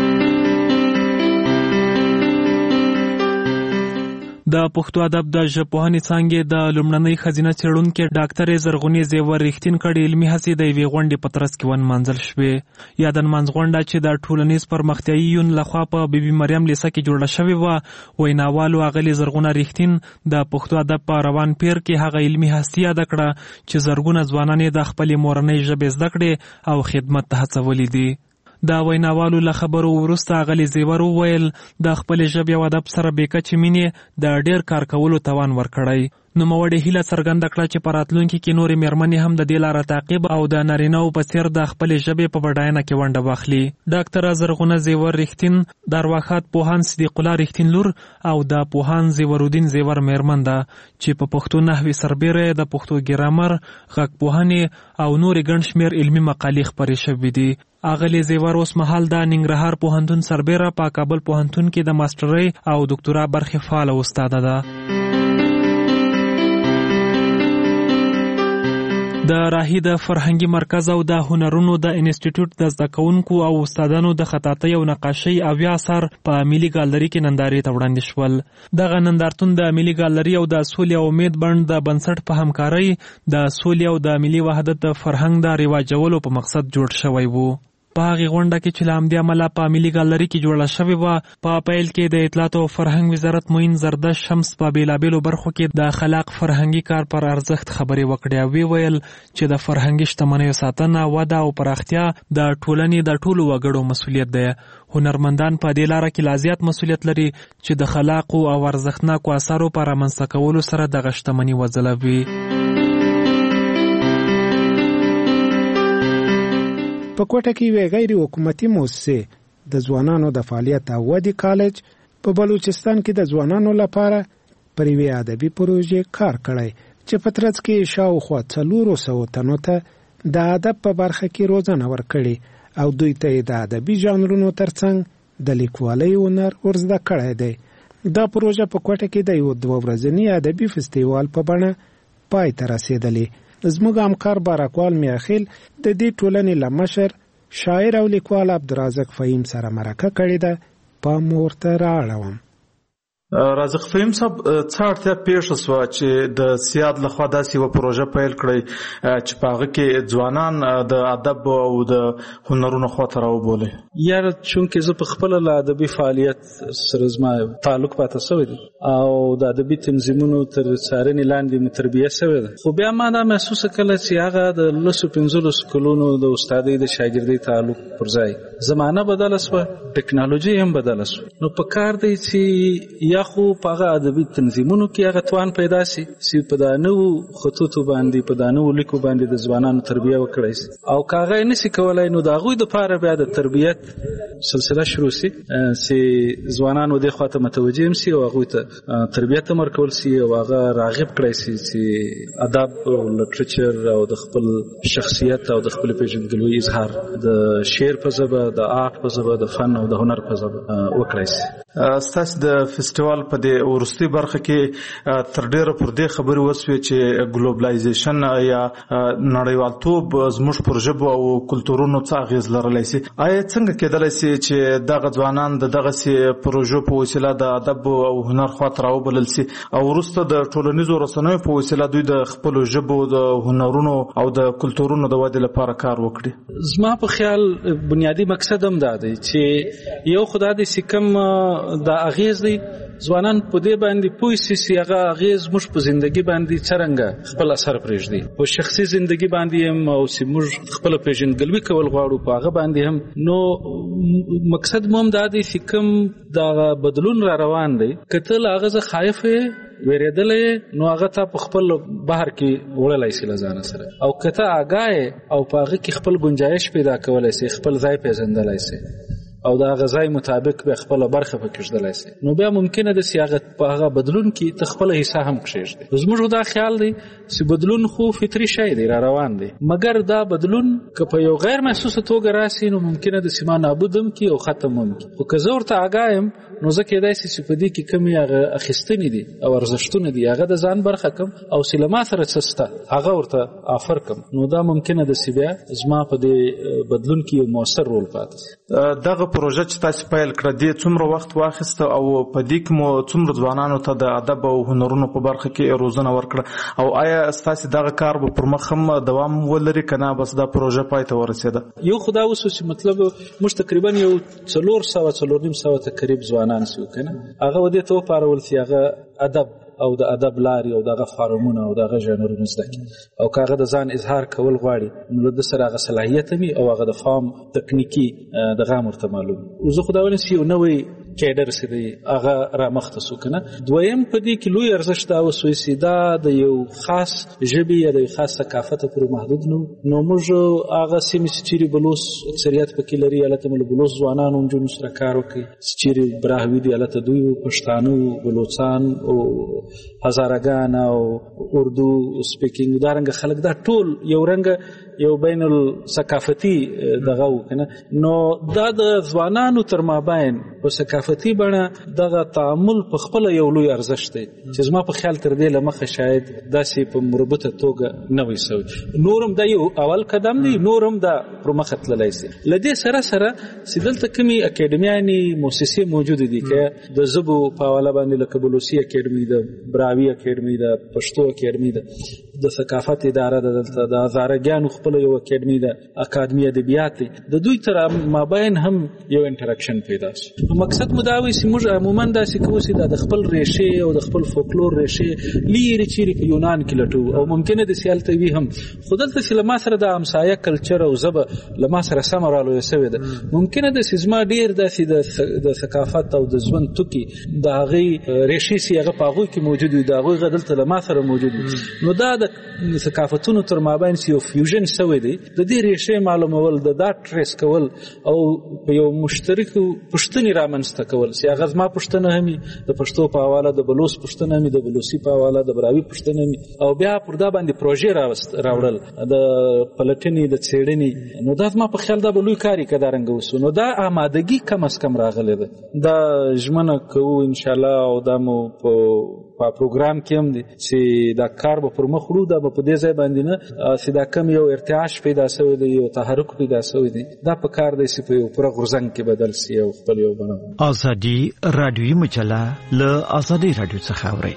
د پښتو ادب د ژبپوهنې څانګې د لومړنۍ ښځینه څېړونکې ډاکټرې زرغونې زیور رښتین کړي علمي هڅې د یوې غونډې په ترڅ کې ونمانځل شوې. یا د نمانځ غونډه چې د ټولنیز پرمختیایي یون لخوا په بي بي مریم لیسه کې جوړه شوې وه، ویناوالو اغلې زرغونه رښتین د پښتو ادب په روان پیر کې هغه علمي هستي یاده کړه چې زرګونه ځوانان یې د خپلې مورنۍ ژبې زده کړې او خدمت ته هڅولي دي. د ویناوالو له خبرو وروسته اغلې زیور وویل د خپلې ژبې او ادب سره بې کچې مینې د ډېر کار کولو توان ورکړی. نوموړې هیله څرګنده کړه چې په راتلونکي کې نورې مېرمنې هم د دې لاره تعقیب او د نارینه‌و په څېر د خپلې ژبې په بډاینه کې ونډه واخلي. ډاکټره زرغونه زیور رښتین د ارواښاد پوهاند صدیق الله رښتین لور او د پوهاند زیورالدین زیور مېرمن ده چې په پښتو نحوې سربیره د پښتو ګرامر، غږپوهنې او نورې ګڼ شمېر علمي مقالې خپرې شوې دي. اغلې زیور اوس مهال د ننګرهار پوهنتون سربیره په کابل پوهنتون کې د ماسټرۍ او دکتورا برخې فعاله استاده ده. د راهي د فرهنګي مرکز او د هنرونو د انسټیټیوټ د زده کوونکو او استادانو د خطاطۍ او نقاشۍ اویا اثار په ملي ګالري کې نندارې ته وړاندې شول. دغه نندارتون د ملي ګالري او د سولې او امید بڼ د بنسټ په همکارۍ د سولې او د ملي وحدت د فرهنګ د رواجولو په مقصد جوړ شوی وو. په هغې غونډه کې چې له همدې امله په ملي ګالري کې جوړه شوې وه، په پیل کې د اطلاعات او فرهنګ وزارت معین زردشت شمس په بېلابېلو برخو کې د خلاق فرهنګي کار پر ارزښت خبرې وکړې او ویې ویل چې د فرهنګي شتمنیو ساتنه، وده او پراختیا د ټولنې د ټولو وګړو مسؤلیت دی. هنرمندان په دې لاره کې لا زیات مسؤلیت لري چې د خلاقو او ارزښتناکو اثارو په رامنځته کولو سره دغه شتمني وځلوي. په کوټه کې یوې غیر حکومتي موسسې د ځوانانو د فعالیت او ودې کالج په بلوچستان کې د ځوانانو لپاره پر یوې ادبي پروژې کار کړی چې په ترڅ کې شاوخوا څلورو سوو تنو ته د ادب په برخه کې روزنه ورکړې او دوی ته د ادبي ژانرونو ترڅنګ د لیکوالۍ هنر ورزده کړی دی. دا پروژه په کوټه کې د یو دوه ورځني ادبي فستیوال په بڼه پای ته رسېدلې. زموږ همکار بارکوال میاخیل د دې ټولنې له مشر شاعر او لیکوال عبدالرازق فهیم سره مرکه کړې ده. پام ورته رااړوم. رازق فهیم صاحب، څه اړتیا پیښه شوه چې د سیاد لخوا داسې یوه پروژه پیل کړئ چې په هغه کې ځوانان د ادب او د هنرونو خواته راوبولئ؟ یاره چونکې زه په خپله له ادبي فعالیت سره زما تعلق پاته شوی دی او د ادبي تنظیمونو تر څارنې لاندې مې تربیه شوې ده، خو بیا ما دا محسوسه کله چې هغه د لسو پنځلسو کلونو د استادۍ د شاګردۍ تعلق پر ځای زمانه بدله شوه، ټکنالوژي هم بدله شوه، نو په کار دی چې یا خو په هغه ادبي تنظیمونو کې هغه توان پیدا شي چې په دا نوو خطوطو باندې په دا نوو لیکو باندې د ځوانانو تربیه وکړی شي، او که هغه یې نشي کولی نو د هغوی دپاره بیا د تربیت سلسله شروع شي چې ځوانان و دې خواته متوجه هم شي او هغوی ته تربیت هم ورکول شي او هغه راغب کړی شي چې ادب او لټریچر او د خپل شخصیت او د خپل پیژندګلوۍ اظهار د شعر په ژبه، د آرټ په ژبه، د فن او د هنر په ژبه وکړی شي. ستاسو د فستیوال په دې وروستۍ برخه کې تر ډیره پر دې خبرې وسوې چې ګلوبلایزیشن یا نړیوالتوب زموږ پر ژبو او کلتورونو څه اغېز لرلی شي. آیا څنګه کېدلی شي چې دغه ځوانان د دغسې پروژو په وسیله د ادب او هنر خواته راوبلل شي او وروسته د ټولنیزو رسنیو په وسیله دوی د خپلو ژبو د هنرونو او د کلتورونو د ودې لپاره کار وکړي؟ زما په خیال بنیادی مقصد هم دا دی چې یو خو دا دی چې کوم دا اغیز دی ځوانان په دې باندې پوه شي چې هغه اغیز موږ په زندگی باندې څرنګه خپل اثر پرېږدي، په شخصي زندگی باندې هم، او چې موږ خپل پیژندګلوي کول غواړو په هغه باندې هم. نو مقصد مو هم دا دی چې کوم دا بدلون را روان دی که ته له هغه څه خایف یې ویرېدلی نو هغه ته په خپل بحر کې وړلی شي له ځانه سره، او که ته آګاه او په هغه کې خپل گنجایش پیدا کولی شي، خپل ځای پیژندلی شي او د هغه ځای مطابق به خپله برخه پکې ږدلی شي، نو بیا ممکنه ده چې هغه په هغه بدلون کې ته خپله حصه هم کښېږدي. زموږ دا خیال دی چې بدلون خو فطري شی دی، را روان دی، مګر دا بدلون که په یو غیر محسوسه توګه راسي نو ممکنه ده چې ما نابود هم کړي او ختم هم کړي، خو که زه ورته آګاه یم نو زه کېدای شي چې په دې کې کومې هغه اخیستنې دي او ارزښتونه دي هغه د ځان برخه کم او چې له ما سره څه شته هغه ورته آفر کم، نو دا ممکنه ده چې بیا زما په دې بدلون کې یو مؤثر رول پاتې شي. دغه پروژه چې تاسو پیل کړه دې څومره وخت واخیسته او په دې کې مو څومره ځوانانو ته د ادب او هنرونو په برخه کې روزنه ورکړه، او آیا ستاسو دغه کار به پر مخ هم دوام ولري که نه بس دا پروژه پای ته ورسېده؟ یو خو دا اوس چې مطلب موږ تقریبا یو څلور سوه څلور نیم سوه تقریب ځوانان شو که نه، هغه ودې ته وپارول چې هغه ادب او د ادب لارې او دغه فارمونه او دغه ژانرونه زده کړي، او که هغه د ځان اظهار کول غواړي نو له ده سره هغه صلاحیت هم او هغه د فام تکنیکي دغه هم ورته معلوم وي. زه خو دا وایم چې یو نوی کیډر چې دی هغه رامخته شو که نه. دویم په دې کې لوی ارزښت دا وسوی چې دا د یو خاص ژبې یا د یو خاص ثقافت پورې محدود نه نو موږ هغه سیمې چې چیرې بلوچ اکثریت پکې لري هلته مو له بلوچ ځوانانو نجونو سره کار وکړي، چې چیرې براهوي دي هلته دوی پښتانه بلوچان او هزارګان او اردو سپیکینګ دارنګه خلک دا ټول یو رنګه یو بین الثقافتي دغه وکنه، نو دا د ځوانانو تر مابین په ثقافتي بڼه دغه تعامل په خپل یو لوی ارزښت دی چې زما په خیال تر دې لمخه شاید داسې په مربوطه توګه نه وي سوی. نورم دا یو اول قدم دی، نورم دا پر مخه تللی شي. له دې سره سره چې دلته کومې اکیډمیانې مؤسسې موجودې دي که د ژبو په حواله باندې لکه بلوچي اکیډمي ده، براوي اکیډمي ده، پښتو اکیډمي ده، د ثقافت اداره ده، دلته د هزارګانو خپل یو اکیډمي ده، اکاډمي ادبیات دی، د دوی تر مابین هم یو انټراکشن پیدا شي. مقصد مو دا وي چې موږ عموما داسې کوو چې دا د خپل ریښې او د خپل فولکلور ریښې لیرې چیرې په یونان کې لټوو، او ممکنه داسې هلته وي هم، خو دلته چې له ما سره د همسایه کلچر او ژبه له ما سره سمه رالویه شوې ده، ممکنه داسې زما ډېر داسې د ثقافت او د ژوند توکي د هغې ریښې چې هغه په هغوی کې موجود وي د هغوی هغه دلته له ما سره موجود وي، نو دا د د ثقافتونو تر مابین یو فیوژن شوی دی د دې ریښې معلومول د دا ټریس کول او په یو مشترک پښتني رامنځته کول چې هغه زما پښتنه همي د پښتو په حواله د بلوچ پښتنه همي د بلوچي په حواله د براوي پښتنه همي او بیا پر دا باندې پروژې راوست راوړل د پلټنې د څېړنې نو دا زما په خیال دا به لوی کار یې که دا رنګه وسو نو دا آمادګي کم از کم راغلی ده دا ژمنه کوو انشاءالله او دا مو په په پروګرام کې هم دي چې دا کار به پر مخ وړو دا به په دې ځای باندې نه چې دا کم یو ارتعاش پیدا شوی دی یو تحرک پیدا شوی دی دا په کار دی چې په یو پوره غورځنګ کې بدل شي او خپل یو بڼه ازادي رادیوي مجله له ازادي رادیو څخه اوري.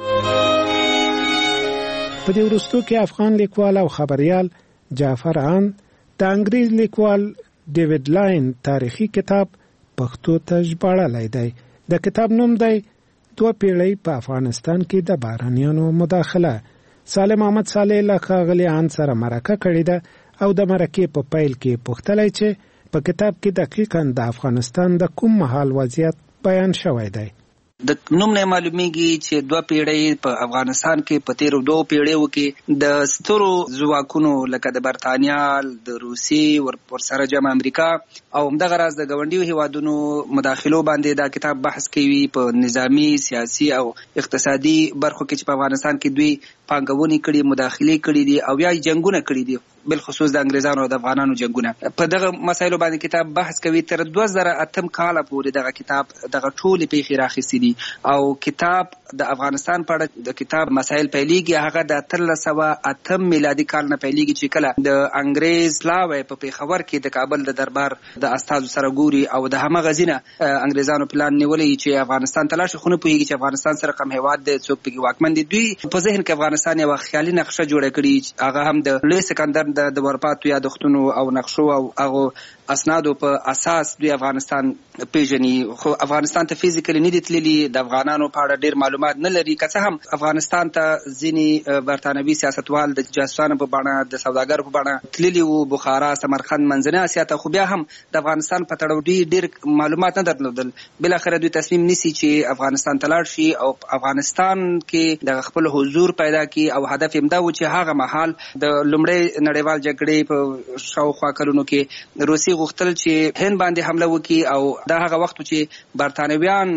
په دې وروستو کې افغان لیکوال او خبريال جعفر آن د انګریز لیکوال ډیوډ لاین تاریخي کتاب پښتو ته ژباړلی دی. د کتاب نوم دی دوه پیړۍ په افغانستان کې د بهرنیانو مداخله. سالم احمد صالح له ښاغلي آن سره مرکه کړې ده او د مرکې په پیل کې پوښتلی چې په کتاب کې دقیقاً د افغانستان د کوم مهال وضعیت بیان شوی دی. د نوم نه معلومیږي چې دوه پیړۍ په افغانستان کې په تیرو دوه پیړیو کې د سترو ځواکونو لکه د برتانیا د روسي ورسره جمع امریکا او همدغه راز د ګاونډیو هیوادونو مداخلو باندې دا کتاب بحث کوي په نظامی سیاسي او اقتصادي برخو کې چې په افغانستان کې دوی پانګونې کړي مداخلې کړي دي او یا جنگونه کړي دي بالخصوص د انګریزانو او د افغانانو جنگونه په دغه مسایلو باندې کتاب بحث کوي. تر دوه زره اتم کال پورې دغه کتاب دغه ټولې پیښې راخیستې دي او کتاب د افغانستان په اړه د کتاب مسایل پیلېږي هغه د اتلس سوه اتم میلادي کال نه پیلېږي چې کله د انګریز پلاوی په پیښور کې د کابل د دربار د استازو سره ګوري او د همغه ځینه انګریزانو پلان نیولی چې افغانستان ته لاړ شي خو نه پوهېږي چې افغانستان سره کوم هېواد دی څوک پکې واکمن دي. دوی په ذهن کې افغانستان یوه خیالي نقشه جوړه کړي هغه هم د لوی سکندر د ورپاتو یادښتونو او نقشو او هغه اسنادو په اساس دوی افغانستان پیژني خو افغانستان ته فزیکلی نه دي تللي د افغانانو په اړه ډېر معلومات نه لري که څه هم افغانستان ته ځینې برتانوي سیاستوال د جاسوسانو په بڼه د سوداګرو په بڼه تللي وو بخارا سمرقند منځنۍ اسیا ته خو بیا هم د افغانستان په تړاو دوی ډېر معلومات نه درلودل. بالاخره دوی تصمیم نیسي چې افغانستان ته لاړ شي او افغانستان کې د خپل حضور پیدا کړي او هدف یې دا و چې هغه مهال د لومړۍ نړیوال جګړې په شاوخوا کلونو کې روسي غوښتل چې هند باندې حمله وکړي او دا هغه وخت چې برتانویان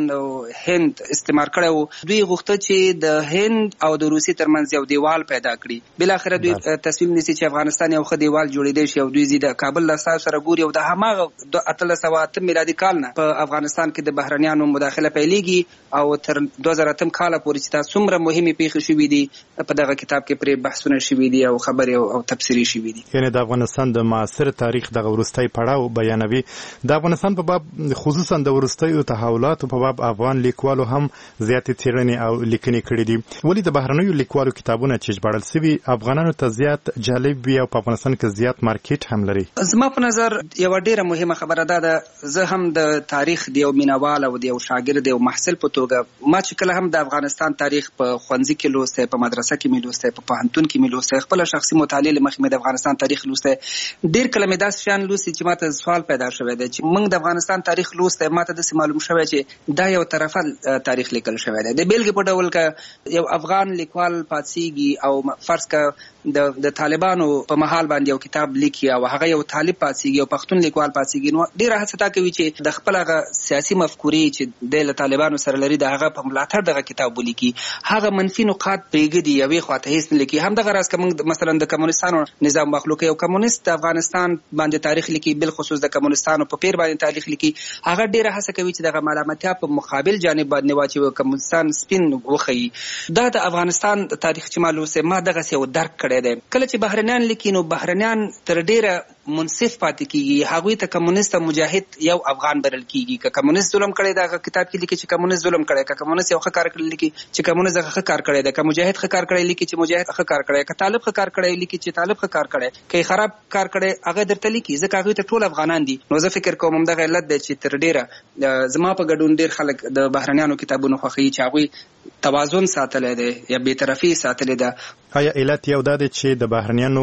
هند استعمار کړی و دوی غوښتل چې د هند او د روسي ترمنځ یو دیوال پیدا کړي. بالاخره دوی تصمیم نیسي چې افغانستان یو ښه دیوال جوړېدی شي او دوی ځي د کابل له استازو سره ګوري او د هماغه اتلس سوه اتم میلادي کال نه په افغانستان کې د بهرنیانو مداخله پیلېږي او تر دوه زره اتم کاله پورې چې دا څومره مهمې پیښې شوي دي په دغه کتاب کې پرې بحثونه شوي دي او خبرې او تبصرې شوي دي. یعنې د افغانستان د معاصر تاریخ دغه وروستی پړاو بیانوي. د افغانستان په باب خصوصا د وروستیو تحولاتو په باب افغان لیکوالو هم زیاتې څېړنې او لیکنې کړي دي. ولې د بهرنیو لیکوالو کتابونه چې ژباړل سوي افغانانو ته زیات جالب وي او په افغانستان کې زیات مارکیټ هم لري؟ زما په نظر یوه ډېره مهمه خبره دا ده زه هم د تاریخ د یو مینوال او د یو شاګرد یو محصل په توګه ما چې کله هم د افغانستان تاریخ په ښوونځي کې لوستی په مدرسه کې مې لوستی په پوهنتون کې مې لوستی خپله شخصي مطالعې له مخې مې د افغانستان تاریخ لوستی ډېر کله مې داسې شیان لوستي چې ما ته سوال پیدا شوی دی چې موږ د افغانستان تاریخ لوستی ما ته داسې معلوم شوی چې دا یو طرفه تاریخ لیکل شوی دی. د بیلګې په ډول که یو افغان لیکوال پاڅېږي او فرض که د د طالبانو په مهال باندې یو کتاب لیکي او هغه یو طالب پاڅېږي او پښتون لیکوال پاڅېږي نو ډېره هڅه دا کوي چې د خپل هغه سیاسي مفکورې چې دی له طالبانو سره لري د هغه په ملاتړ دغه کتاب ولیکي هغه منفي نقاط پرېږدي یوې خواته هېڅ نه لیکي. همدغه راز که موږ مثلا د کمونستانو نظام واخلو که یو کمونست د افغانستان باندې تاریخ لیکي بالخصوص د کمونستانو په پیر باندې تاریخ لیکي هغه ډېره هڅه کوي چې دغه ملامتیا په مقابل جانب باندې واچوي کمونستان سپین وښیي. دا د افغانستان تاریخ چې ما لوستی ما دغسې یو درک کړی دی. کله چې بهرنیان لیکي نو بهرنیان تر ډېره منصف پاتې کېږي هغوی ته کمونست او مجاهد یو افغان بلل کېږي که کمونست ظلم کړی دی هغه کتاب کې لیکي چې کمونست ظلم کړی که کمونست یو ښه کار کړی لیکي چې کمونست هغه ښه کار کړی دی که مجاهد ښه کار کړی لیکي چې مجاهد ښه کار کړی که طالب ښه کار کړی لیکي چې طالب ښه کار کړی که یې خراب کار کړی هغه درته لیکي ځکه هغوی ته ټول افغانان دي. نو زه فکر کوم همدغه علت دی چې تر ډېره زما په ګډون ډېر خلک د بهرنیانو کتابونو خوښوي چې هغوی توازن ساتلی دی یا بېطرفي ساتلې ده. آیا علت یو دا دی چې د بهرنیانو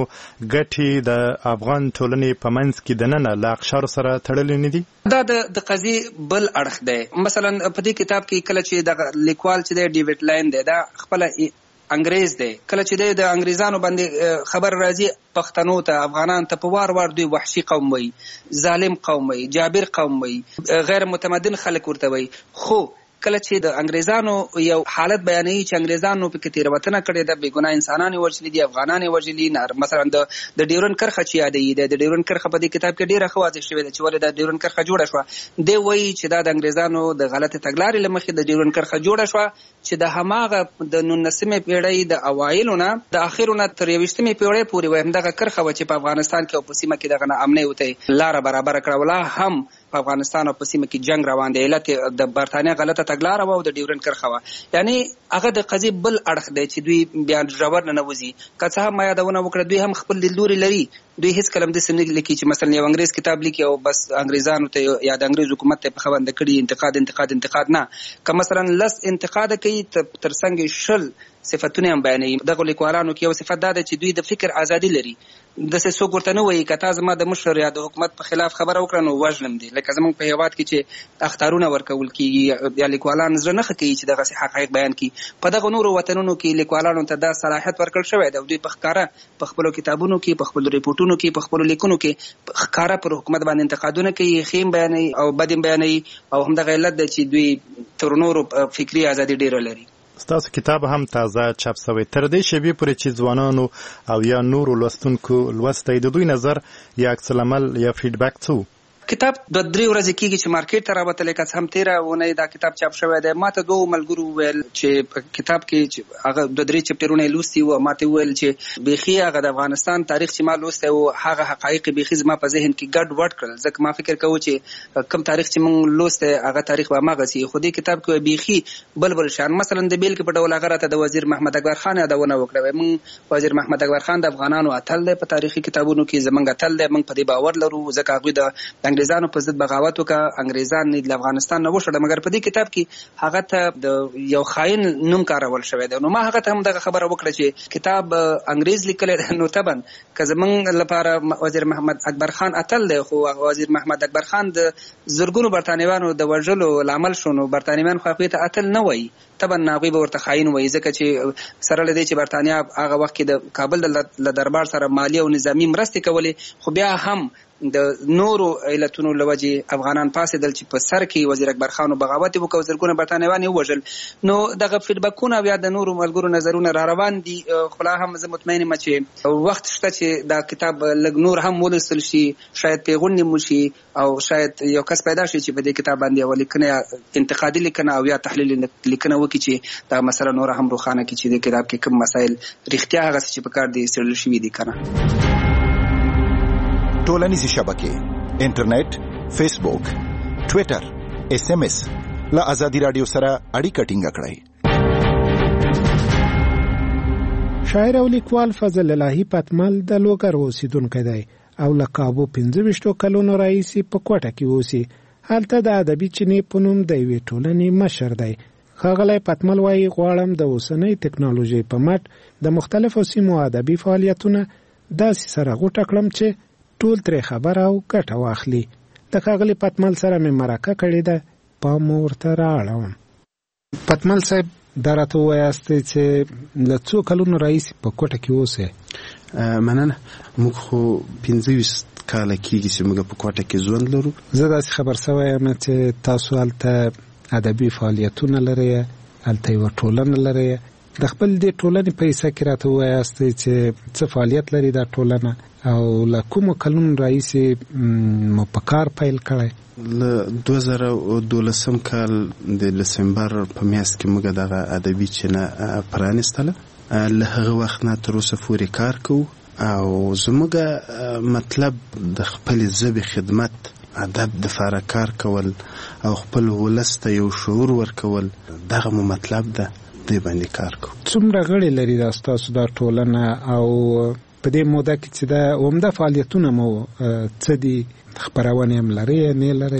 ګټې د افغان ټولنې په منځ کې دننه له اقشارو سره تړلې نه دي؟ دا د قضیې بل اړخ دی. مثلا په دې کتاب کې کله چې دغه لیکوال چې دی ډیوډ لاین دی دا خپله انګريز دی. کله چې د انګريزانو باندې خبر راځي پښتنو ته افغانان ته په وار وار دوی وحشي قوم وي، ظالم قوم وي، جابر قوم وي، غیر متمدن خلک ورته وي. خو کله چې د انګريزانو یو حالت بیانوي چې انګريزانو په کې تیروتنه کړې ده، بې ګناه انسانان یې وژلي دي، افغانان یې وژلي، مثلا د د ډیورنډ کرښه چې یادوي د ډیورنډ کرښه په دې کتاب کې ډېره ښه واضح شوې ده چې ولې د ډیورنډ کرښه جوړه شوه. دی وایي چې دا د انګريزانو د غلطې تګلارې له مخې د ډیورنډ کرښه جوړه شوه چې د هماغه د نولسمې پیړۍ د اوایلو نه د اخرو نه تر یویشتمې پیړۍ پورې وایي همدغه کرښه وه چې په افغانستان کې او په سیمه کې دغه ناامنۍ ورته لاره برابره کړه. ولا هم په افغانستان او په سیمه کې جنگ روان دی، علت د برتانیا غلطه تګلاره وه او د ډیورنډ کرښه وه. یعنی هغه د قضیې بل اړخ دی چې دوی بیا ژور نه ننوځي. که څه هم ما یادونه وکړه دوی هم خپل لیدلوري لري، دوی هیڅ کله همداسې نه لیکي چې مثلا یو انګریز کتاب لیکي او بس انګریزانو ته یا د انګریز حکومت ته پښه بنده کړي انتقاد انتقاد انتقاد نه. که مثلا لس انتقاد کوي تر څنګ شل صفتونه هم بیانوي. دغه لیکوالانو کې یو صفت دا ده چې دوی د فکر ازادي لري. داسې څوک ورته نه وایي که تا زما د مشر یا د حکومت په خلاف خبره وکړه نو وژنم دي. لکه زموږ په هېواد کې چې اخطارونه ورکول کېږي یا لیکوالان زړه نه ښه کوي چې دغسې حقایق بیان کړي. په دغه نورو وطنونو کې لیکوالانو ته دا صلاحیت ورکړل شوی دی او دوی په ښکاره په خپلو کتابونو کې، په خپلو ریپورټونو کې، په خپلو لیکنو کې ښکاره پر حکومت باندې انتقادونه کوي، ښې هم بیانوي او بد هم بیانوي. او همدغه علت ده چې دوی تر نورو فکري ازادي ډېره لري. ستاسو کتاب هم تازه چاپ شوی. تر دې شیبې پورې چې ځوانانو او یا نورو لوستونکو لوستی، د دوی نظر یا عکس العمل یا فیډبک څه؟ کتاب د درې ورځې کېږي چې مارکیټ ته راوتلی، که څه هم تېره اونۍ دا کتاب چاپ شوی دی. ما ته دوو ملګرو وویل چې په کتاب کې چې هغه دوه درې چپټرونه یې لوستي وو، ما ته وویل چې بیخي هغه د افغانستان تاریخ چې ما لوستی و هغه حقایق بیخي زما په ذهن کې ګډ وډ کړل. ځکه ما فکر کوو چې کوم تاریخ چې موږ لوستی هغه تاریخ به هماغسې، خو دې کتاب کې بیخي بل بل شان. مثلا د بیلګې په ډول هغه راته د وزیر محمد اکبر خان یادونه وکړه. موږ وزیر محمد اکبر خان د افغانانو اتل دی په تاریخي کتابونو کې، زموږ اتل دی، موږ په دې باور لرو ځکه هغوی د انګریزانو په ضد بغاوت وکړه، انګریزان د افغانستان نه وشړه. مګر په دې کتاب کې هغه ته د یو خاین نوم کارول شوی دی. نو ما هغه ته هم دغه خبره وکړه چې کتاب انګریز لیکلی دی، نو طبعا که زموږ لپاره وزیر محمد اکبر خان اتل دی، خو وزیر محمد اکبر خان د زرګونو برتانویانو د وژلو لامل شو، نو برتانویان خو هغوی ته اتل نه وایي، طبعا هغوی به ورته خاین وایي. ځکه چې سره له دې چې برتانیا هغه وخت کې د کابل له دربار سره مالي او نظامي مرستې کولې، خو بیا هم د نورو علتونو له وجې افغانان پاڅېدل چې په سر کې وزیر اکبر خان بغاوت یې وکړ او زرګونه برتانویان یې ووژل. نو دغه فیډبکونه او یا د نورو ملګرو نظرونه را روان دي. خو لا هم زه مطمئن یم چې وخت شته چې دا کتاب لږ نور هم ولوستل شي، شاید پیغونډې مو شي او شاید یو کس پیدا شي چې په دې کتاب باندې یوه لیکنه یا انتقادي لیکنه او یا تحلیل لیکنه وکړي چې دا مسله نوره هم روښانه کړي چې د کتاب کې کوم مسایل رښتیا هغسې چې په کار دي څېړل شوي دي که نه. ټولنیزې شبکې، انټرنیټ، فیسبوک، ټویټر، ایس ایم ایس له ازادي راډیو سره اړیکه ټینګه کړئ. شاعر او لیکوال فضل الهی پتمل د لوګر اوسیدونکی دی او له کابو پنځه ویشتو کلونو راهیسې په کوټه کې اوسي. هلته د ادبي چینې په نوم د یوې ټولنې مشر دی. ښاغلی پتمل وایي غواړم د اوسنۍ ټکنالوژۍ په مټ د مختلفو سیمو ادبي فعالیتونه داسې سره غوټه کړم چې ټول ترې خبر او ګټه واخلي. د ښاغلي پتمل سره مې مرکه کړې ده، پام ورته رااړوم. پتمل صاحب دا راته ووایاستئ چې له څو کلونو راهیسې په کوټه کې اوسئ؟ مننه. موږ خو پنځه ویشت کاله کېږي چې موږ په کوټه کې ژوند لرو. زه داسې خبر سوی یم چې تاسو هلته ادبي فعالیتونه لرئ، هلته یوه ټولنه لرئ. د خپل دې ټولنې په حصه کې راته ووایاستئ چې څه فعالیت لري دا ټولنه او له کومو کلونو راهیسې مو په کار پیل کړی؟ له دوه زره دولسم کال د دسمبر په میاشت کې موږ دغه ادبي چینه پرانیستله. له هغه وخت نه تر اوسه پورې کار کوو او زموږ مطلب د خپلې ژبې خدمت، ادب دپاره کار کول او خپل ولس ته یو شعور ورکول، دغه مو مطلب ده. دوی باندې کار کوو. څومره غړي لري دا ستاسو دا ټولنه او په دې موده کې چې دا عمده فعالیتونه مو څه دي؟ خپرونې هم لرئ نه لرئ؟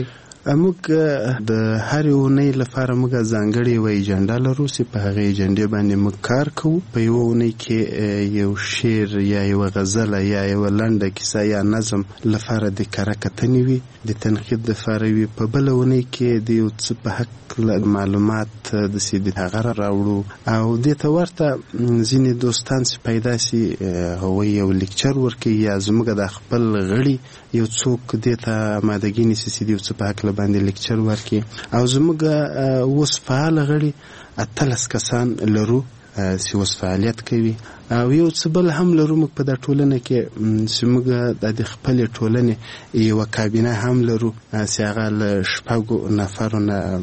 موږ د هر اونۍ لپاره موږ ځانګړې یوه ایجنډا لرو چې په هغې ایجنډې باندې موږ کار کوو. په یوه اونۍ کې یو شعر یا یوه غزله یا یوه لنډه کیسه یا نظم لپاره د کره کتنې وي، د تنقید لپاره وي. په بله اونۍ کې د یو څه په حق معلومات داسې د هغه راوړو. او دې ته ورته ځینې دوستان چې پیدا سي هغوی یو لیکچر ورکوي یا زموږ د خپل غړي یو څوک دې ته آمادګي نیسي چې د یو څه په هکله باندې لیکچر ورکړي. او زموږ اوس فعاله غړي اتلس کسان لرو چې اوس فعالیت کوي. او یو څه بل هم لرو موږ په دا ټولنه کې چې موږ د خپلې ټولنې یوه کابینه هم لرو چې هغه له شپږو نفرو نه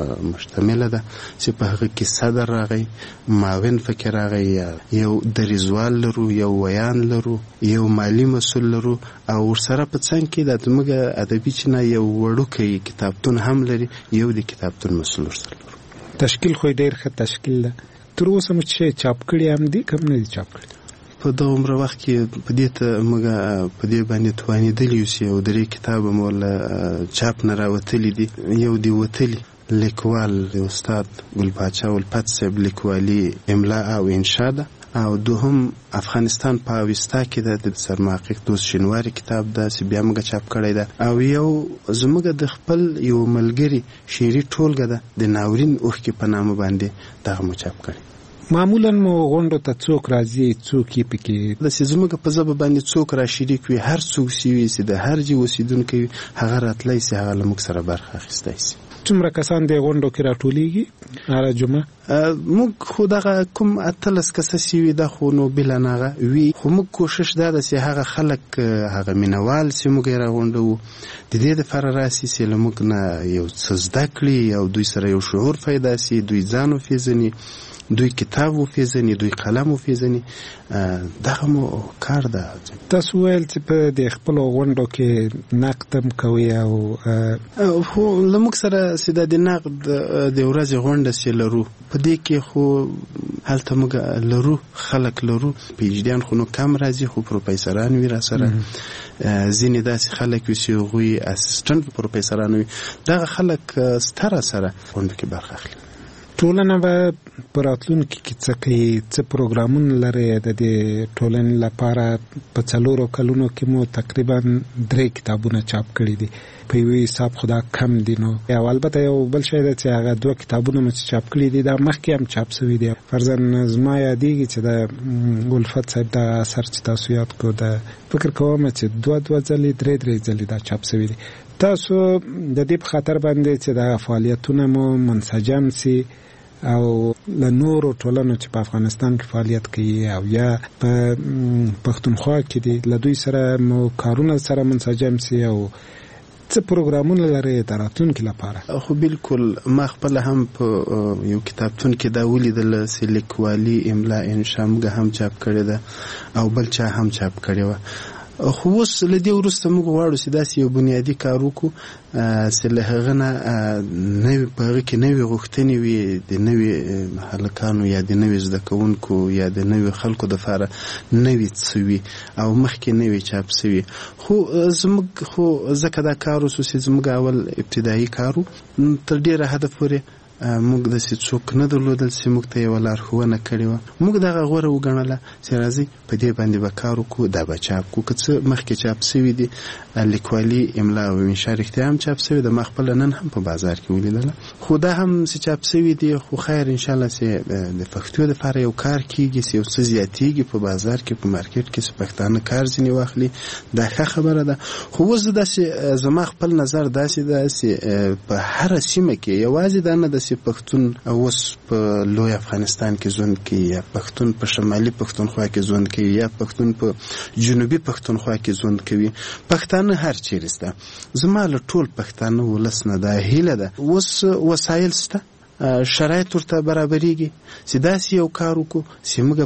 مشتمله ده چې په هغه کې صدر راغی، معاون پکې راغی، یو دریځوال لرو، یو ویان لرو، یو مالی مسؤل لرو. او ورسره په څنګ کې د زموږ ادبي چینه یو وړوکی کتابتون هم لري، یو د کتابتون مسؤل ورسره لرو. تشکیل خو ډېر ښه تشکیل ده. تر اوسه مو چې چاپ کړي هم دي کم نه دي چاپ کړي؟ په دغه عمره وخت کې په دې ته موږ په دې باندې توانېدلي یو چې یو درې کتابه مو له چاپ نه راوتلي دي. یو د وتلي لیکوال د استاد ګلپاچا الفت صاحب لیکوالي املا او انشا ده. او دوهم افغانستان په اوستا کې د سرمحقق دوست شینواري کتاب ده چې بیا موږ چاپ کړی ده. او یو زموږ د خپل یو ملګري شعري ټولګه ده د ناورین اوښکې په نامه باندې دغه مو چاپ کړی. معمولا مو غونډو ته څوک راځي، څوک یې پکې داسې زموږ په ژبه باندې څوک را شریک وي، هر څوک چې وي چې د هر ځای اوسېدونکی وي هغه راتلی شي، هغه له موږ سره برخه اخیستی شي. څومره کسان د غونډو کې راټولیږي هره جمعه؟ موږ خو دغه کوم اتلس کسه چې وي دا خو نو بله نغه وي، خو موږ کوشش دا ده چې هغه خلک هغه مینوال چې موږ یې راغونډوو د دې دپاره راسي چې له موږ نه یو څه زده کړي او دوی سره یو شعور پیدا سي، دوی ځان وپېژني، دوی کتاب وپېژني، دوی قلم وپېژني. دغه مو کار ده. تاسو ویل چې په د خپلو غونډو کې نقد هم کوئ او خو له موږ سره چې دا د نقد د ورځې غونډه چې لرو په دې کې خو هلته موږ لرو خلک لرو، پي ایچ ډیان خو نو کم راځي، خو پروفیسران وي را سره، ځینې داسې خلک وي چې هغوی اسسټنټ پروفیسران وي. دغه خلک ستره سره غونډو کې برخه اخلي. ټولنه به په راتلونکي کې څه کوي، څه پروګرامونه لري د دې ټولنې لپاره؟ په څلورو کلونو کې مو تقریبا درې کتابونه چاپ کړي دي، په یوه حساب خدا کم دي. نو او البته یو بل شی ده چې هغه دوه کتابونه مو چاپ کړي دي دا مخکې هم چاپ شوي دي. فرضاً زما یادېږي چې د ګلفت صاحب د اثر چې تاسو یاد کړو د فکر کوم چې دوه دوه ځلې درې درې ځلې دا چاپ شوي دي. تاسو د دې په خاطر باندې چې د فعالیتونه مو منسجم سي او له نورو ټولنو چې په افغانستان کې فعالیت کوي او یا په پښتونخوا کې دي له دوی سره مو کارونه سره منسجم سي او څه پروګرامونه لري د راتلونکي لپاره؟ خو بالکل ما خپله هم په یو کتابتون کې دا ولیدل چې لیکوالي املا انشا موږ هم چاپ کړې ده او بل چا هم چاپ کړې وه. خو اوس له دې وروسته موږ غواړو چې داسې یو بنیادي کار وکړو چې له هغه نه نوې په هغه کې نوې غوښتنې وي د نوې هلکانو یا د نوې زده کوونکو یا د نوې خلکو دپاره نوې څه وي او مخکې نوې چاپ شوي. خو زموږ خو ځکه دا کار وسو چې زموږ اول ابتدایي کار و، تر ډېره حده پورې موږ داسې څوک نه درلودل چې موږ ته یوه لارښوونه کړې وه. موږ دغه غوره وګڼله چې راځئ په دې باندې به کار وکړو، دا به چاپ کړو. که څه مخکې چاپ شوي دي لیکوالي املا او انشا رښتیا هم چاپ شوي ده، ما خپله نن هم په بازار کې ولیدله. خو دا هم چې چاپ شوي دي خو خیر انشاءالله چې د پښتو دپاره یو کار کېږي چې یو څه زیاتېږي په بازار کې په مارکیټ کې چې پښتانه کار ځینې واخلي، دا ښه خبره ده. خو اوس داسې زما خپل نظر داسې ده چې په هره سیمه کې یوازې دا نه ده چې پښتون اوس په لوی افغانستان کې ژوند کوي یا پښتون په شمالي پښتونخوا کې ژوند کوي یا پښتون په جنوبي پښتونخوا کې ژوند کوي، پښتانه هر چیرې شته. زما له ټول پښتانه ولس نه دا هیله ده. اوس وسایل شته، شرایط ورته برابرېږي چې داسې یو کار وکړو چې موږ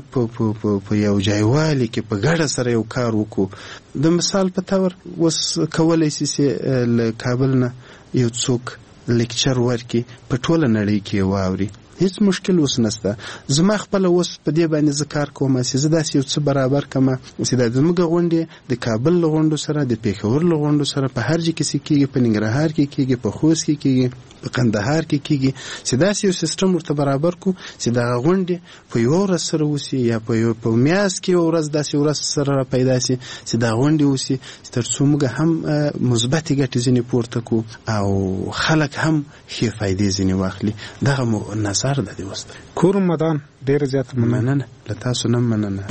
په یو ځایوالي کې په ګډه سره یو کار وکړو. د مثال په طور اوس کولی شي چې له کابل نه یو څوک لیکچر ورکړي په ټوله نړۍ کې واوري، هیڅ مشکل اوس نشته. زما خپل اوس په دې باندې زه کار کوم چې زه داسې یو څه برابر کړم چې د زموږ غونډې د کابل له غونډو سره د پېښور له غونډو سره په هر ځای کې کېږي، په ننګرهار کې کېږي، په خوست کې کېږي، په قندهار کې کېږي، چې داسې یو سیستم ورته برابر کړو چې دغه غونډې په یوه ورځ سره وسي یا په یو په میاشت کې یوه ورځ داسې ورځ سره پیدا سي چې دا غونډې وسي چې تر څو موږ هم مثبتې ګټې ځینې پورته کړو او خلک هم ښې فایدې ځینې واخلي. دغه مو نظر ده د اوس. کور مدان ډېره زیاته مننه له تاسو نه مننه.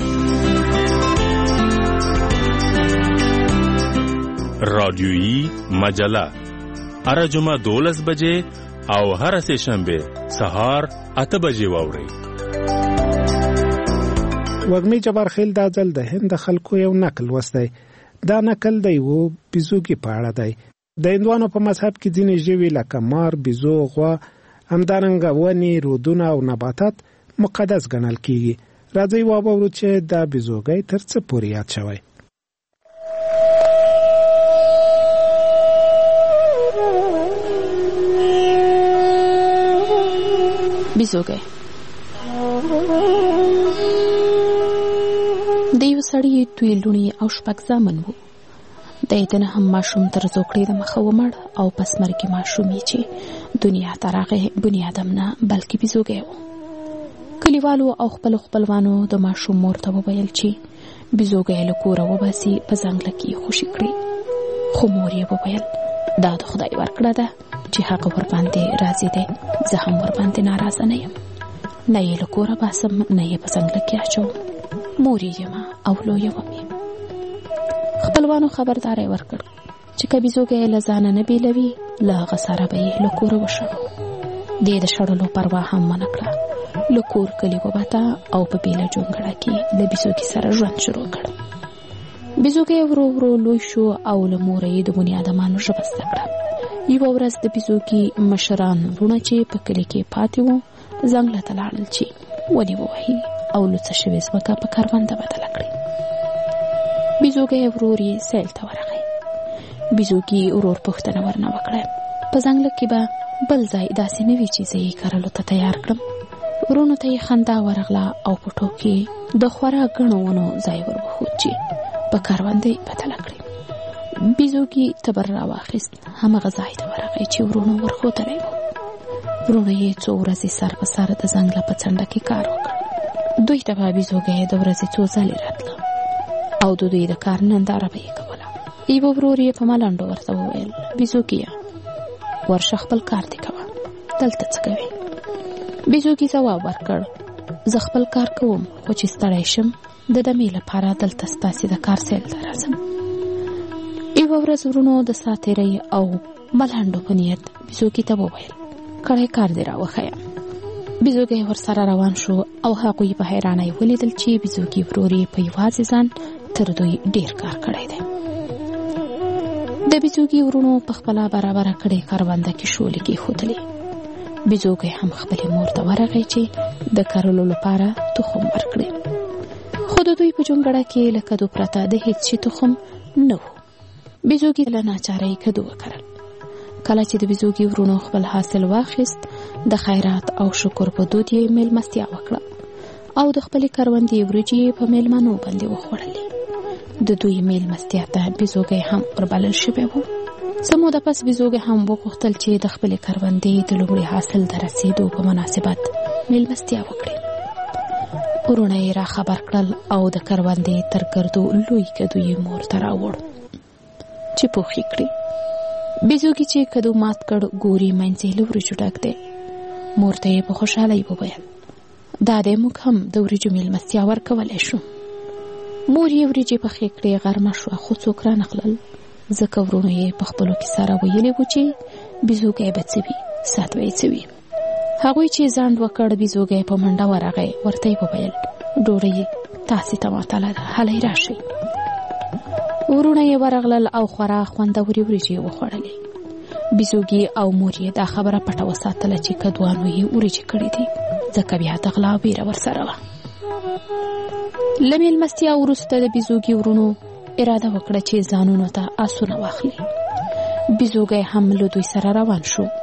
رادیویی مجله هر جمعه دولس بجې او هر سه شنبه سهار اته بجې واورئ. وږمې جبار خیل دا ځل د هند خلکو یو نقل وستی. دا نقل دی و بیزوګي په اړه دی. د هندوانو په مذهب کې ځینې ژوي لکه مار، بیزو، غوا، همدارنګه ونې، رودونه او نباتات مقدس ګڼل کیږي. راځئ واورو چې دا بیزوګی تر څه پورې یاد شوی. بیزوګی د یو سړي دوی لوڼې او شپږ زامن وو. د یې نه هم ماشوم تر زوکړې د مخه ومړ او پس مرګې ماشوم یې چې دنیا ته راغی بني آدم نه بلکې بیزوګی و. کلیوالو او خپلو خپلوانو د ماشوم مور ته وویل چې بیزوګی له کوره وباسي په ځنګله کې خوشي کړي. خو مور یې وویل دا د خدای ورکړه ده چې هغه ورباندې راضي دی، زه هم ورباندې ناراضه نه یم. نه یې له کوره باسم نه یې په ځنګله کې اچوم. مور یې یم او لویه وم یې. خپلوانو خبرداری ورکړ چې که بیزوګی له ځانه نه بیلوي له هغه سره به یې له کوره وشړو. دې د شړلو پروا هم ونه کړه. له کور کلي ووته او په بیله جونګړه کې له بیزوګي سره ژوند شروع کړ. بیزوګی ورو ورو لوی شو او له موره یې د بني آدمانو ژبه زده کړه. یوه ورځ د بیزوګي مشران وروڼه چې په کلي کې پاتې وو ځنګله ته لاړل چې ونې ووهي او لوڅه شوې ځمکه په کرونده بدله کړي. بیزوګی ورور یې سیل ته ورغی. بیزوګي ورور پوښتنه ورنه وکړه په ځنګله کې به بل ځای داسې نه وي چې زه یې کرلو ته تیار کړم. ورونو ته یې خندا ورغله او په ټوکې د خورا ګڼو ونو ځای ور وښود چې په کرونده یې بدله کړي. بیزوګي تبر راواخیست. همغه ځای ته ورغی چې ورونو ورښودلی و. ورونو یې څو ورځې سر په سر د ځنګله په څنډه کې کار وکړ. دوی ته به بیزوګی د ورځې څو ځلې راتله او د دوی د کار ننداره به یې کوله. یوه ورور یې په ملنډو ورته وویل بیزوګیه ورشه خپل کار دې کوه، دلته څه کوې؟ بیزوګي ځواب ورکړ زه خپل کار کوم خو چې ستړی شم د دمې لپاره دلته ستاسې د کار سیل ته راځم. یوه ورځ ورونو د ساتیرۍ او ملنډو په نیت بیزوګي ته وویل کړی کار دې راوښیه. بیزوګی ورسره روان شو او هغوی په حیرانۍ ولیدل چې بیزوګي ورور یې په یوازې ځان تر دوی ډیر کار کړی دی. د بیزوګي ورونو په خپله برابره کړې کرونده کې شولې کېښودلې. بیزوګی هم خپلې مور ته ورغی چې د کرلو لپاره تخم ورکړي. خو د دوی په جونګړه کې له کدو پرته د هیڅ شي تخم نه و. بیزوګي له ناچارۍ کدو وکرل. کله چې د بیزوګي ورونو خپل حاصل واخیست د خیرات او شکر په دود یې میلمستیا وکړه او د خپلې کروندې وریجې په میلمنو باندې وخوړلې. د دوی میلمستیا ته بیزوګی هم وربلل شوی و. څه موده پس بیزوګی هم وغوښتل چې د خپلې کروندې د لومړي حاصل د رسېدو په مناسبت میلمستیا وکړي. ورونه یې را خبر کړل او د کروندې تر ګردو لوی کدو یې مور ته راوړ چې پوخ یې کړي. بیزوګي چې کدو مات کړ ګوري منځ یې له وریجو ډک دی. مور ته یې په خوشحالۍ وویل دا دی موږ هم د وریجو میلمستیا ورکولی شو. مور یې وریجې پخې کړې غرمه شوه خو څوک رانغلل ځکه ورونو یې په خپلو کې سره ویلې وو چې بیزوګی به څه وي سات به یې څه وي. هغوی چې ځانډ وکړ بیزوګی په منډه ورغی. ورته یې وویل ډوډۍ تاسې ته معطله ده هلئ راشئ. ورونه یې ورغلل او خورا خوندورې وریجې یې وخوړلې. بیزوګي او مور یې دا خبره پټه وساتله چې کدوانو یې وریجې کړې دي ځکه بیا د غلا ویره ورسره وه. له میلمستیا وروسته د بیزوګي ورونو اراده وکړه چې ځانونو ته آسونه واخلي. بیزوګی هم له دوی سره روان شو.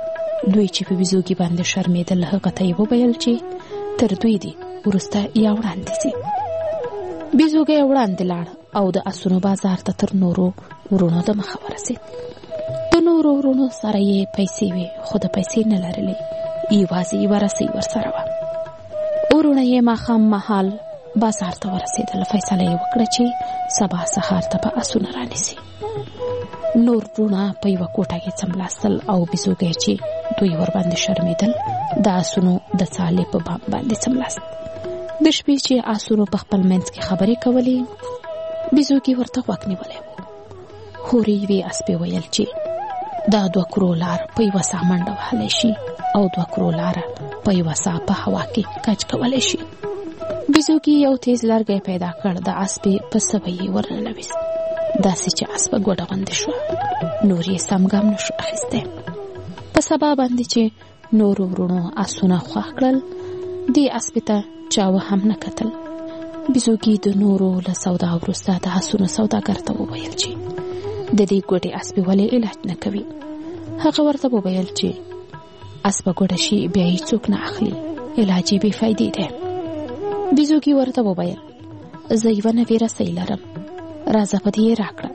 دوی چې په بیزوګي باندې شرمېدل هغه ته یې وویل چې تر دوی دي وروسته یا وړاندې ځي. بیزوګی وړاندې لاړ او د اسونو بازار ته تر نورو ورونو د مخه ورسېد. د نورو ورونو سره یې پیسې وې خو د پیسې نه لرلې، یوازې یوه رسۍ ورسره وه. ورونه یې ماښام مهال بازار ته ورسېدل. فیصله یې وکړه چې سبا سهار ته به اسونه رانیسي. نور ورونه په یوه کوټه کې څملاستل او بیزوګی چې دوی ورباندې شرمېدل د اسونو د څالې په بام باندې څملاست. د شپې چې اسونو په خپل منځ کې خبرې کولې، بیزوګي ورته غوږ نیولی و. هورې یوې اسپې ویل چې دا دوه کرو لار په یوه ساه منډه وهلی شي او دوه کرو لاره په یوه ساه په هوا کې کج کولی شي. بیزوګي یو تیز لرګی پیدا کړ، د اسپې په سبه یې ورننویست، داسې چې اسپه ګوډه غوندې شوه. نور یې سم ګام نه شو اخیستی. په سبا باندې چې نورو ورونو اسونه خوښ کړل، دې اسپې ته چاوه هم نه کتل. بیزوګي د نورو له سودا وروسته د اسونو سوداګر ته وویل چې د دې ګوډې اسپې ولې علاج نه کوي. هغه ورته وویل چې اسپه ګوډه شي بیا یې څوک نه اخلي، علاج یې بې فایدې دی. بیزوګي ورته وویل زه یوه نوې رسۍ لرم، راځه په دې راکړه.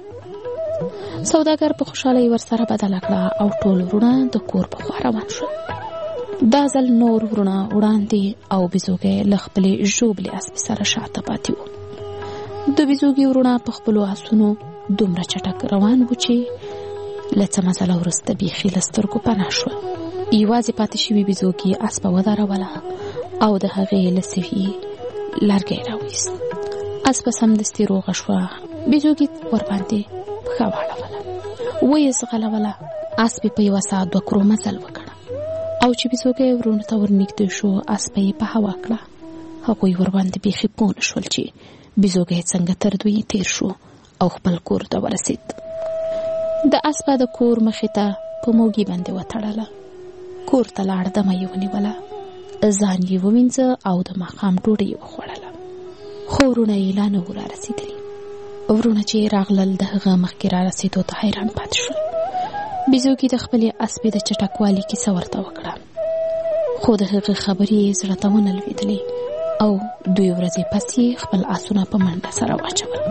سوداګر په خوشحالۍ ورسره بدله کړه او ټول ورونه د کور په خوا روان شول. دا ځل نور ورونه وړاندې او بیزوګی له خپلې ژوبلې اسپې سره شاته پاتې وو. د بیزوګي ورونه په خپلو اسونو دومره چټک روان وو چې له څه مزله وروسته بیخي له سترګو پناه شول. یوازې پاتې شوي بیزوګي اسپه ودروله او د هغې له سوي لرګی راویست. اسپه سمدستي روغه شوه. بیزوګي ورباندې پښه واړوله، ویې ځغلوله. اسپې په یوه ساعت دوه کرو مزل وکړ او چې بیزوګی ورونو ته ورنږدې شو، اسپه یې په هوا کړه. هغوی ورباندې بیخي پوه نه شول چې بیزوګی څنګه تر دوی تیر شو او خپل کور ته ورسېد. د اسپه د کور مخې ته په موږي باندې وتړله. کور ته لاړ، دمه یې ونیوله، ځان یې ووینځه او د ماښام ډوډۍ یې وخوړله. خو ورونه یې لا نه وو رارسېدلي. ورونه چې راغلل د هغه مخکې رارسېدو ته حیران پاتې شول. بیزوګي د خپلې اسپې د چټکوالي کیسه ورته وکړه، خو د هغې خبرې یې زړه ته ونه لوېدلې او دوی ورځې پس یې خپل اسونه په منډه سره واچول.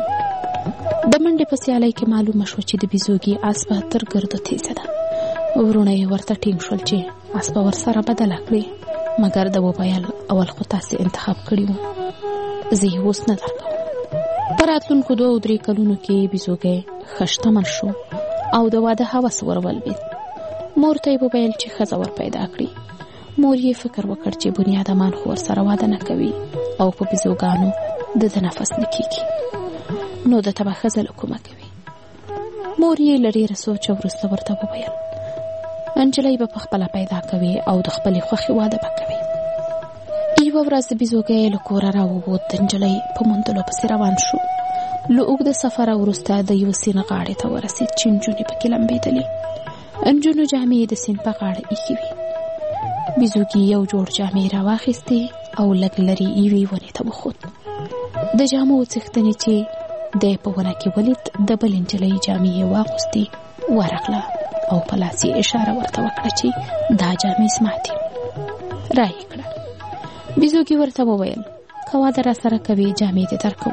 د منډې په سیالۍ کې معلومه شوه چې د بیزوګي اسپه تر ګردو تیزه ده. ورونه یې ورته ټینګ شول چې اسپه ورسره بدله کړي، مګر د وویل اول خو تاسې انتخاب کړي وو، زه یې اوس نه درکوم. په راتلونکو دوه او درې کلونو کې بیزوګی ښه شتمن شو او د واده هوس ور ولوېد. مور ته یې وویل چې ښځه ور پیدا کړي. مور یې فکر وکړ چې بنیادمان خو ورسره واده نه کوي او په بیزوګانو د ده نفس نه کېږي، نو د ته به ښځه له کومه کوي. مور یې له ډېره سوچه وروسته ورته وویل نجلۍ به په خپله پیدا کوي او د خپلې خوښې واده به کوي. یوه ورځ بیزوګی له کوره راووت، د نجلۍ په موندلو پسې روان شو. له اوږده سفره وروسته د یوه سیند غاړې ته ورسېد چې نجونې پکې لمبېدلې. نجونو جامې د سیند په غاړه ایښې وې. بیزوګي یو جوړ جامې راواخیستې او لږ لرې یوې ونې ته وخوت. د جامو څښتنې چې دی په ونه کې ولید، د بلې نجلۍ جامې یې واغوستې، ورغله او په لاس یې اشاره ورته وکړه چې دا جامې زما دي. رایې کړه. بیزوګي ورته وویل که واده راسره کوې جامې دې درکوم.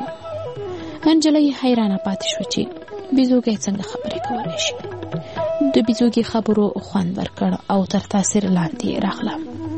نجلۍ حیرانه پاتې شوه چې بیزوګی څنګه خبرې کولی شي. د بیزوګي خبرو خوند ورکړ او تر تاثیر لاندې راغله.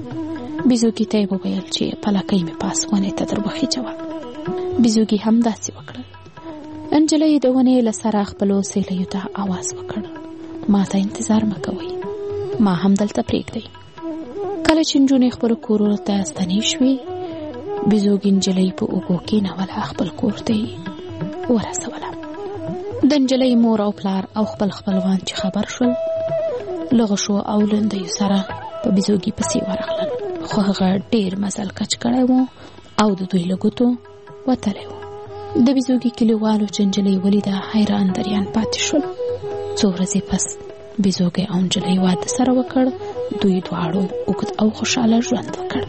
بیزوګي ته یې وویل چې پلکۍ مې پاس ونې ته در وخیچوه. بیزوګي هم داسې وکړل. نجلۍ د ونې له سره خپلو سیلیو ته آواز وکړ ما ته انتظار مه کوئ، ما هم دلته پرېږدئ. کله چې نجونې خپلو کورونو ته ستنې شوې، بیزوګي نجلۍ په اوږو کېنوله، خپل کور ته یې ورسوله. د نجلۍ مور او پلار او خپل خپلوان چې خبر شول، له غشو او لندیو سره په بیزوګي پسې ورغلل. خو هغه ډېر مزل کچ کړی و او د دوی له ګوتو وتلی و. د بیزوګي کلیوالو چې نجلۍ ولیده حیران دریان پاتې شول. څو ورځې پس بیزوګی او نجلۍ واده سره وکړ. دوی دواړو اوږد او خوشحاله ژوند وکړ.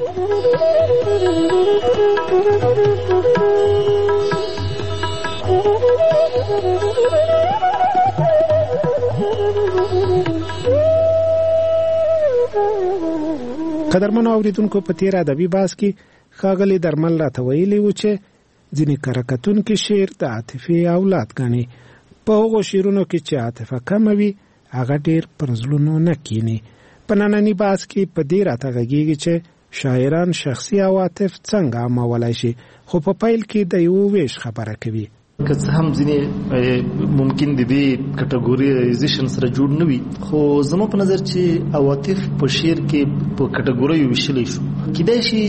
قدرمنو اوریدونکو په تیر ادبي بحث کې ښاغلي درمل راته ویلي و چې ځینې کره کتونکي شعر د عاطفې اولاد ګڼي. په هغو شعرونو کې چې عاطفه کمه وي هغه ډېر پر زړونو نه کیني. په ننني بحث کې په دې راته غږېږي چې شاعران شخصي عواطف څنګه عامولی شي، خو په پیل کې د یو ویش خبره کوي. که څه هم ځینې ممکن د دې کټګوریزیشن سره جوړ نه وي، خو زما په نظر چې عواطف په شعر کې په کټګوریو ویشلی شو. کیدای شي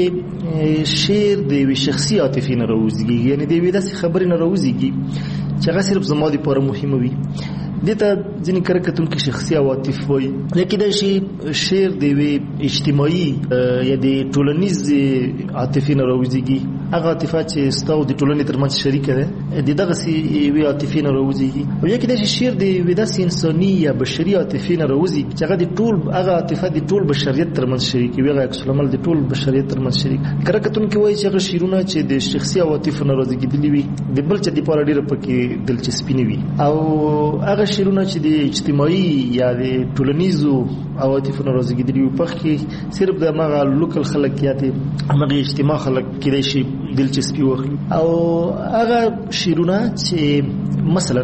چې شعر د یوې شخصي عاطفې نه راوزېږي، یعنې د یوې داسې خبرې نه راوزېږي چې هغه صرف زما دپاره مهمه وي. دې ته ځینې کره کتونکي شخصي عواطف وایي. یا کیدای شي شعر د یوې اجتماعي یا د ټولنیزې عاطفې نه راوزېږي، هغه عاطفه چې ستا او د ټولنې ترمنځ شریکه ده د دغسې یوې عاطفې نه راوزېږي. او یا کیدای شي شعر د یوې داسې انساني یا بشري عاطفې نه راوزېږي چې هغه د ټول هغه عاطفه د ټول بشریت ترمنځ شریکه وي، هغه عکس العمل د ټول بشریت ترمنځ شریک. کره کتونکي وایي چې هغه شعرونه چې د شخصي عواطفو نه راوزېږېدلي وي د بل چا دپاره ډېره پکې دلچسپي نه وي، او هغه شعرونه چې د اجتماعي یا د ټولنیزو عواطفو نه راوزېږېدلي وي په کې صرف د هماغه لوکل خلک یا د همغې اجتماع خلک کیدای شي دلچسپي واخلي. او هغه شعرونه چې مثلا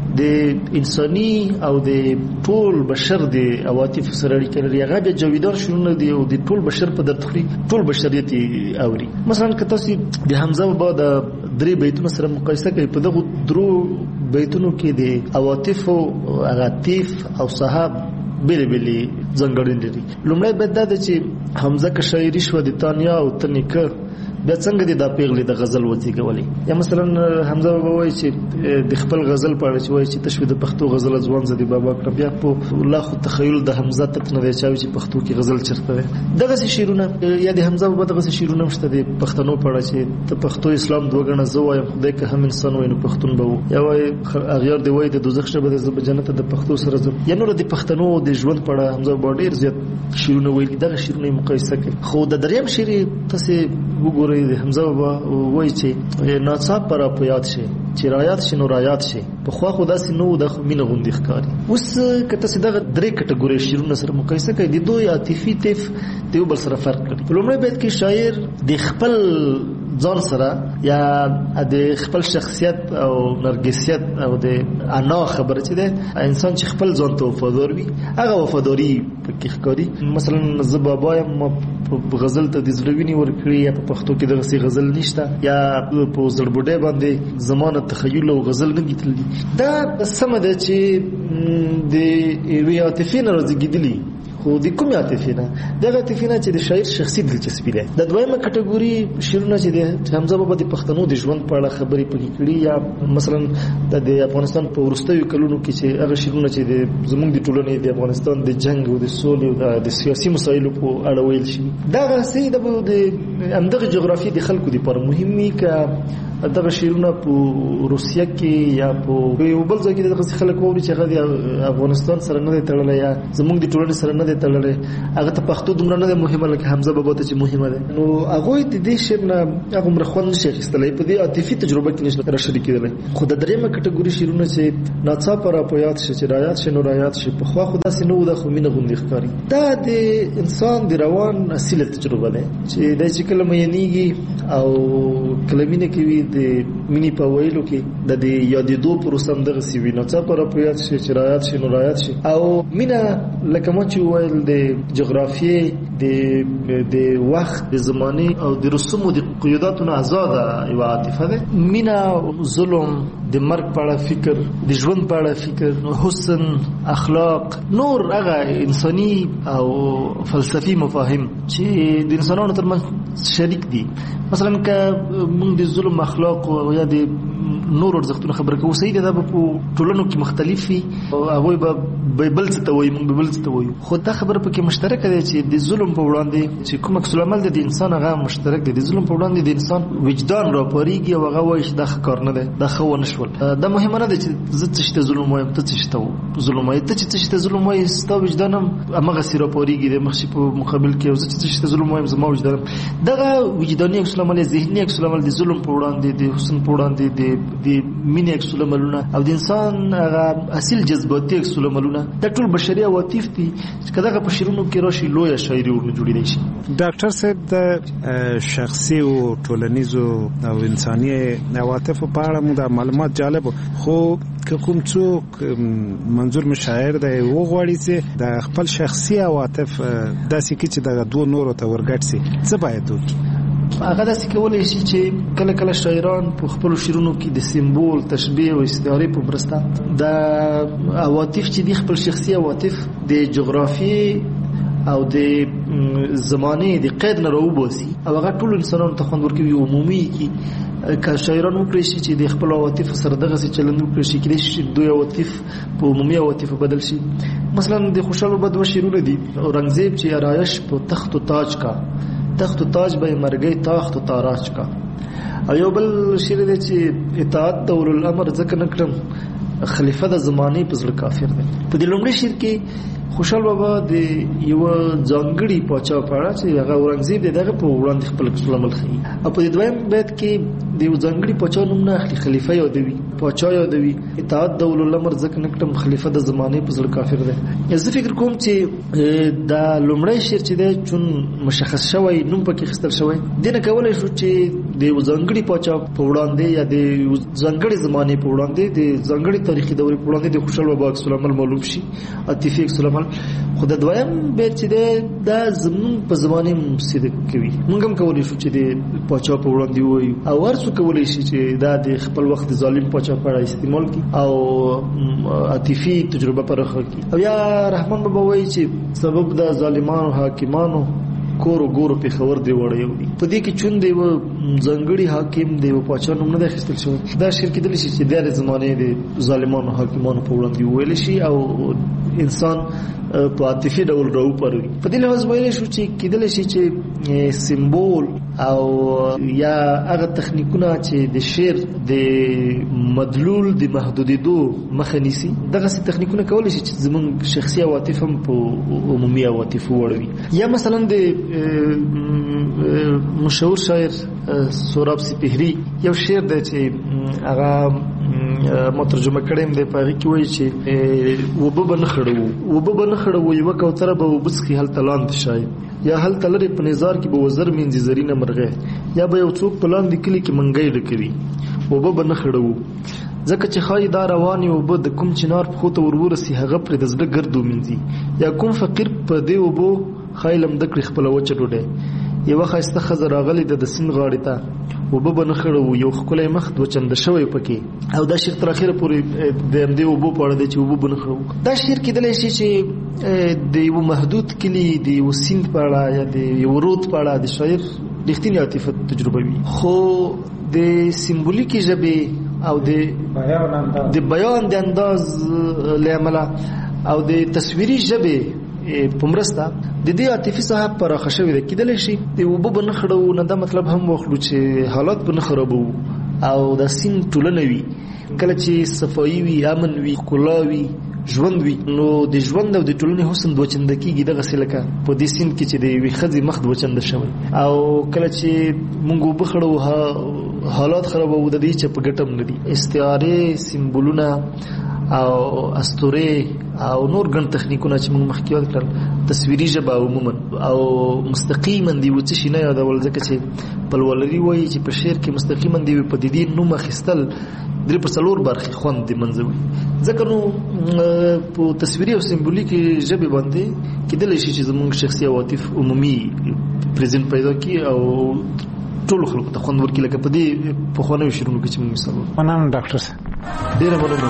د انساني او د ټول بشر د عواطفو سره اړیکه لري، هغه بیا جاویدار شعرونه دي او د ټول بشر په درد خوري، ټول بشریت یې اوري. مثلا که تاسو د حمزه بابا د درې بیتونو سره مقایسه کوئ، په دغو درو بیتونو کې د عواطفو هغه طیف او صحاب بېلې بېلې ځانګړنې لري. لومړی بیت دا ده چې حمزه که شاعري شوه د تانیا او ته نیکه، بیا څنګه دې دا پیغلې د غزل وزېږولې. یا مثلا حمزه بابا وایي چې د خپل غزل په اړه چې وایي چې تشوي د پښتو غزل ځوان زدي بابا کړه، بیا په لا خو تخیل د حمزه تک نه دی چاوي چې پښتو کې غزل چرته دی. دغسې شعرونه یا د حمزه بابا دغسې شعرونه هم شته د پښتنو په اړه چې ته پښتو اسلام دوه ګڼه، زه وایم خدای که هم انسان وای نو پښتون به و. یا وایي اغیار دی وایي د دوزخ ژبه ده زه به جنت د پښتو سره ځم. یا نور د پښتنو د ژوند په اړه حمزه بابا ډېر زیات شعرونه ویلي، دغه شعرونه یې مقایسه کوي. خو د دریم شعر یې تاسې وګورئ د حمزه بابا وایي چې ناڅاپه را په یاد شي چې رایات شي نو رایات شي، پخوا خو داسې نه و، دا خو مینه غوندې ښکاري. اوس که تاسې دغه درې کټګورۍ شعرونه سره مقایسه کوئ، د دوی عاطفي طیف د یو بل سره فرق لري. په لومړی بیت کې شاعر د خپل ځان سره یا د خپل شخصیت او نرګسیت او د انا خبره چې ده، انسان چې خپل ځان ته وفادار وي هغه وفاداري پکې ښکاري. مثلا زه بابا یم، ما په غزل ته د زړه وینې ورکړي، یا په پښتو کې دغسې غزل نشته، یا په زړبوډۍ باندې زمانه تخیل او غزل نه دي تللي. دا سمه ده چې د یوې عاطفې نه رازېږېدلي، خو د کومې عاطفې نه؟ دغه عاطفې نه چې د شاعر شخصي دلچسپي ده. د دویمه کټګوري شعرونه چې د حمزه بابا د پښتنو د ژوند په اړه خبرې پکې کړي، یا مثلا د افغانستان په وروستیو کلونو کې چې هغه شعرونه چې د زموږ د ټولنې د افغانستان د جنګ او د سولې او د سیاسي مسایلو په اړه ویل شي، دغه څه د همدغه جغرافیې د خلکو دپاره مهم وي. که دغه شعرونه په روسیه کې یا په یو بل ځای کې دغسې خلک واوري چې هغه د افغانستان سره نه دی تړلی یا زموږ د ټولنې سره نه دی تړلی، هغه ته پښتو دومره نه دی مهمه لکه حمزه بابا ته چې مهمه ده، نو هغوی د دې شعر نه هغومره خوند نشي اخیستلی، په دې عاطفي تجربه کې نشي راشریکېدلی. خو د درېیمه کټګوري شعرونه چې ناڅاپه را په یاد شي چې رایات شي نو رایات شي، پخوا خو داسې نه و، دا خو مینه غوندې ښکاري. دا د انسان د روان اصیله تجربه ده چې دی چې کله میینېږي او کله مینه کوي، د مینې په ویلو کې د دې یادېدو پروسه هم دغسې وي، ناڅاپه را په یاد شي چې رایات شي نو رایات شي. او مینه لکه ما چې وویل د جغرافیې، د د وخت، د زمانې او د رسومو د قیوداتو نه آزاده یوه عاطفه ده. مینه، ظلم، د مرګ په اړه فکر، د ژوند په اړه فکر، حسن، اخلاق، نور هغه انساني او فلسفي مفاهیم چې د انسانانو ترمنځ شریک دي. مثلا که موږ د ظلم، اخلاق او یا د نور ارزښتونو خبره کوو، صحیح ده دا به په ټولنو کې مختلف وي، هغوی به بل څه ته وایي، موږ به بل څه ته وایو، خو دا خبره پکې مشترکه ده چې د ظلم په وړاندې چې کوم عکس العمل د انسان هغه مشترک دی. د ظلم په وړاندې د انسان وجدان راپارېږي او هغه وایي چې دا ښه کار نه دی، دا ښه ونه شول. دا مهمه نه ده چې زه څه شي ته ظلم وایم، ته څه شي ته ظلم وایې، ته چې څه شي ته ظلم وایې ستا وجدان هم همغسې راپارېږي د مخ شي په مقابل کې، او زه چې څه شي ته ظلم وایم زما وجدان هم. دغه وجداني عکس العمل، ذهني عکس العمل د ظلم په وړاندې، د حسن په وړاندې، د د مینې عکس العملونه او د انسان هغه اصل جذباتي عکس العملونه د ټول بشري عواطف دي چې کله په شعرونو کې راشي لویه شاعري ورنه جوړېدای شي. ډاکټر صاحب د شخصي او ټولنیزو او انساني عواطفو په اړه مو د معلومات جالب خو کوم څوک منظور مشاعر دی وغواړي چې د خپل شخصي عواطف داسې کې چې د دوه نورو ته ورګټ سي څه باید وکړي؟ هغه داسې کولای شي چې کله کله شاعران په خپل شعرونو کې د سیمبول تشبیه او استعاره په مرسته د عواطف چې د خپل شخصي عواطف د جغرافي او د زمانه د قید نه راوباسي او هغه ټول انسانانو ته خوند ورکوي عمومي کې که شاعران وکړي شي چې د خپل عواطف سره دغه څه چلند وکړي شي کله چې دوی عواطف په عمومي عواطف بدل شي. مثلا د خوشحال بابا دوه شعرونه دي اورنګزیب چې آرایش په تخت او تاج کا تخت و تاج به مرګي تاخت و تاراج کا او یو بل شعر دی چې اطاعت د اولو الامر ځکه نکړم خلیفہ د زمانه په ځل کافر دی. په دې لومړي شعر کې خوشحال بابا د یو ځانګړي پاچا په اړه چې هغه اورنګزیب دی دغه په وړاندې خپل عمل ښیي او په دې دویم بیت کې د یو ځانګړي پاچا نوم نه اخلي خلیفہ یادوي پاچا یادوي اطاعت د اولو الامر ځکه نکړم خلیفہ د زمانه په ځل کافر دی. زه فکر کوم چې دا لومړی شعر چې دی چون مشخص شوی نوم پکې خستل شوی دنه کولای شو چې د یو ځانګړي پاچا په وړاندې یا د ځانګړي زمانه په وړاندې د ځانګړي تاریخي دورې په وړاندې د خوشحال بابا عکس العمل معلوم شي عاطفي عکس العمل خو د دویم بیت چې دی دا زمون په زمانه صدق کوي موږ هم کولای شو چې د پاچا په وړاندې وایو او ورڅو کولای شي چې دا د خپل وخت د ظالم پاچا په اړه استعمال کړي او عاطفي تجربه پرخه کړي او یا رحمان بابا وایي چې سبب د ظالمانو حاکمانو کورو ګورو په خبر دی وړیو په دې کې چون دی و ځنګړي حاکم دی و پاچا نوم نه خستل شو دا شعر کې دلی شي چې د زمانه د ظالمانو حاکمانو په وړاندې ویل شي او انسان په عاطفي ډول راو پروي. په دې لحاظ ویل شو چې کېدل شي چې سیمبول او یا هغه تخنیکونه چې د شعر د مدلول د محدودیدو مخه نیسي دغه سي تخنیکونه کول شي چې زمون شخصي عواطف هم په عمومي عواطف وړوي. یا مثلا د مشهور شاعر سوراب سپهري یو شعر دی چې هغه مترجمه کړم د پاره کې وایي چې وبب نه خړو وبب نه خړو یو کوتره به وبسخي هل تلاند شاید یا هل تلری په نظر کې به وزر منځ زرینه مرغه یا به یو څوک پلان د کلی کې منګي ډکري وبب نه خړو ځکه چې خای دا رواني وب د کوم چنار په خوته ورور سي هغه پر د زړه ګردو منځي یا کوم فقیر په دې وبو خایلم د کړ خپل وچ ډوډه یو خاصه خزر راغلی د سین غاړې ته وبب نه خړو یو خلای مخ د چند شوی پکې او دا شعر تر اخره پورې د ام دی وبو پړه د چې وبب نه خړو دا شعر کې دلې شي چې د یو محدود کلی د یو سیند پړه یا د یو رود پړه د شاعر رښتینی عاطفه تجربه وي خو د سیمبولیکي ژبه او د د بیان د انداز لامل او د تصویري ژبه په مرسته د دې عاطفي صاحب پر خښوي د کېدل شي د وبب نه خړو نه دا مطلب هم وخلو چې حالات به نه خرابو او د سین ټولنوي کله چې صفایي وي امن وي کلاوي ژوند وي نو د ژوند او د ټولنې حسن دوچند کېږي دغه سلکه په دې سین کې چې د وی خزي مخ دوچند شوی او کله چې مونږ وبخړو حالات خرابو د دې چې په ګټم ندي استعاره سیمبولونه او اسطوره او نور ګڼ تخنیکونه چې موږ مخکې وکړل تصویري ژبه عموما او مستقیما دی وڅ شي نه یادول ځکه چې پلولري وایي چې په شعر کې مستقیما دی په دې نوم خستل درې په څلور برخې خوند دی منځوي ځکه نو په تصویري او سمبولیکي ژبه باندې کېدل شي چې زموږ شخصي عواطف عمومي پریزنټ پیدا کی او ټول خلکو ته خوند ورکړي لکه په دې په خوانو شعرونو کې چې موږ مثال مننه ډاکټر ډیره مننه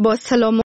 با سلام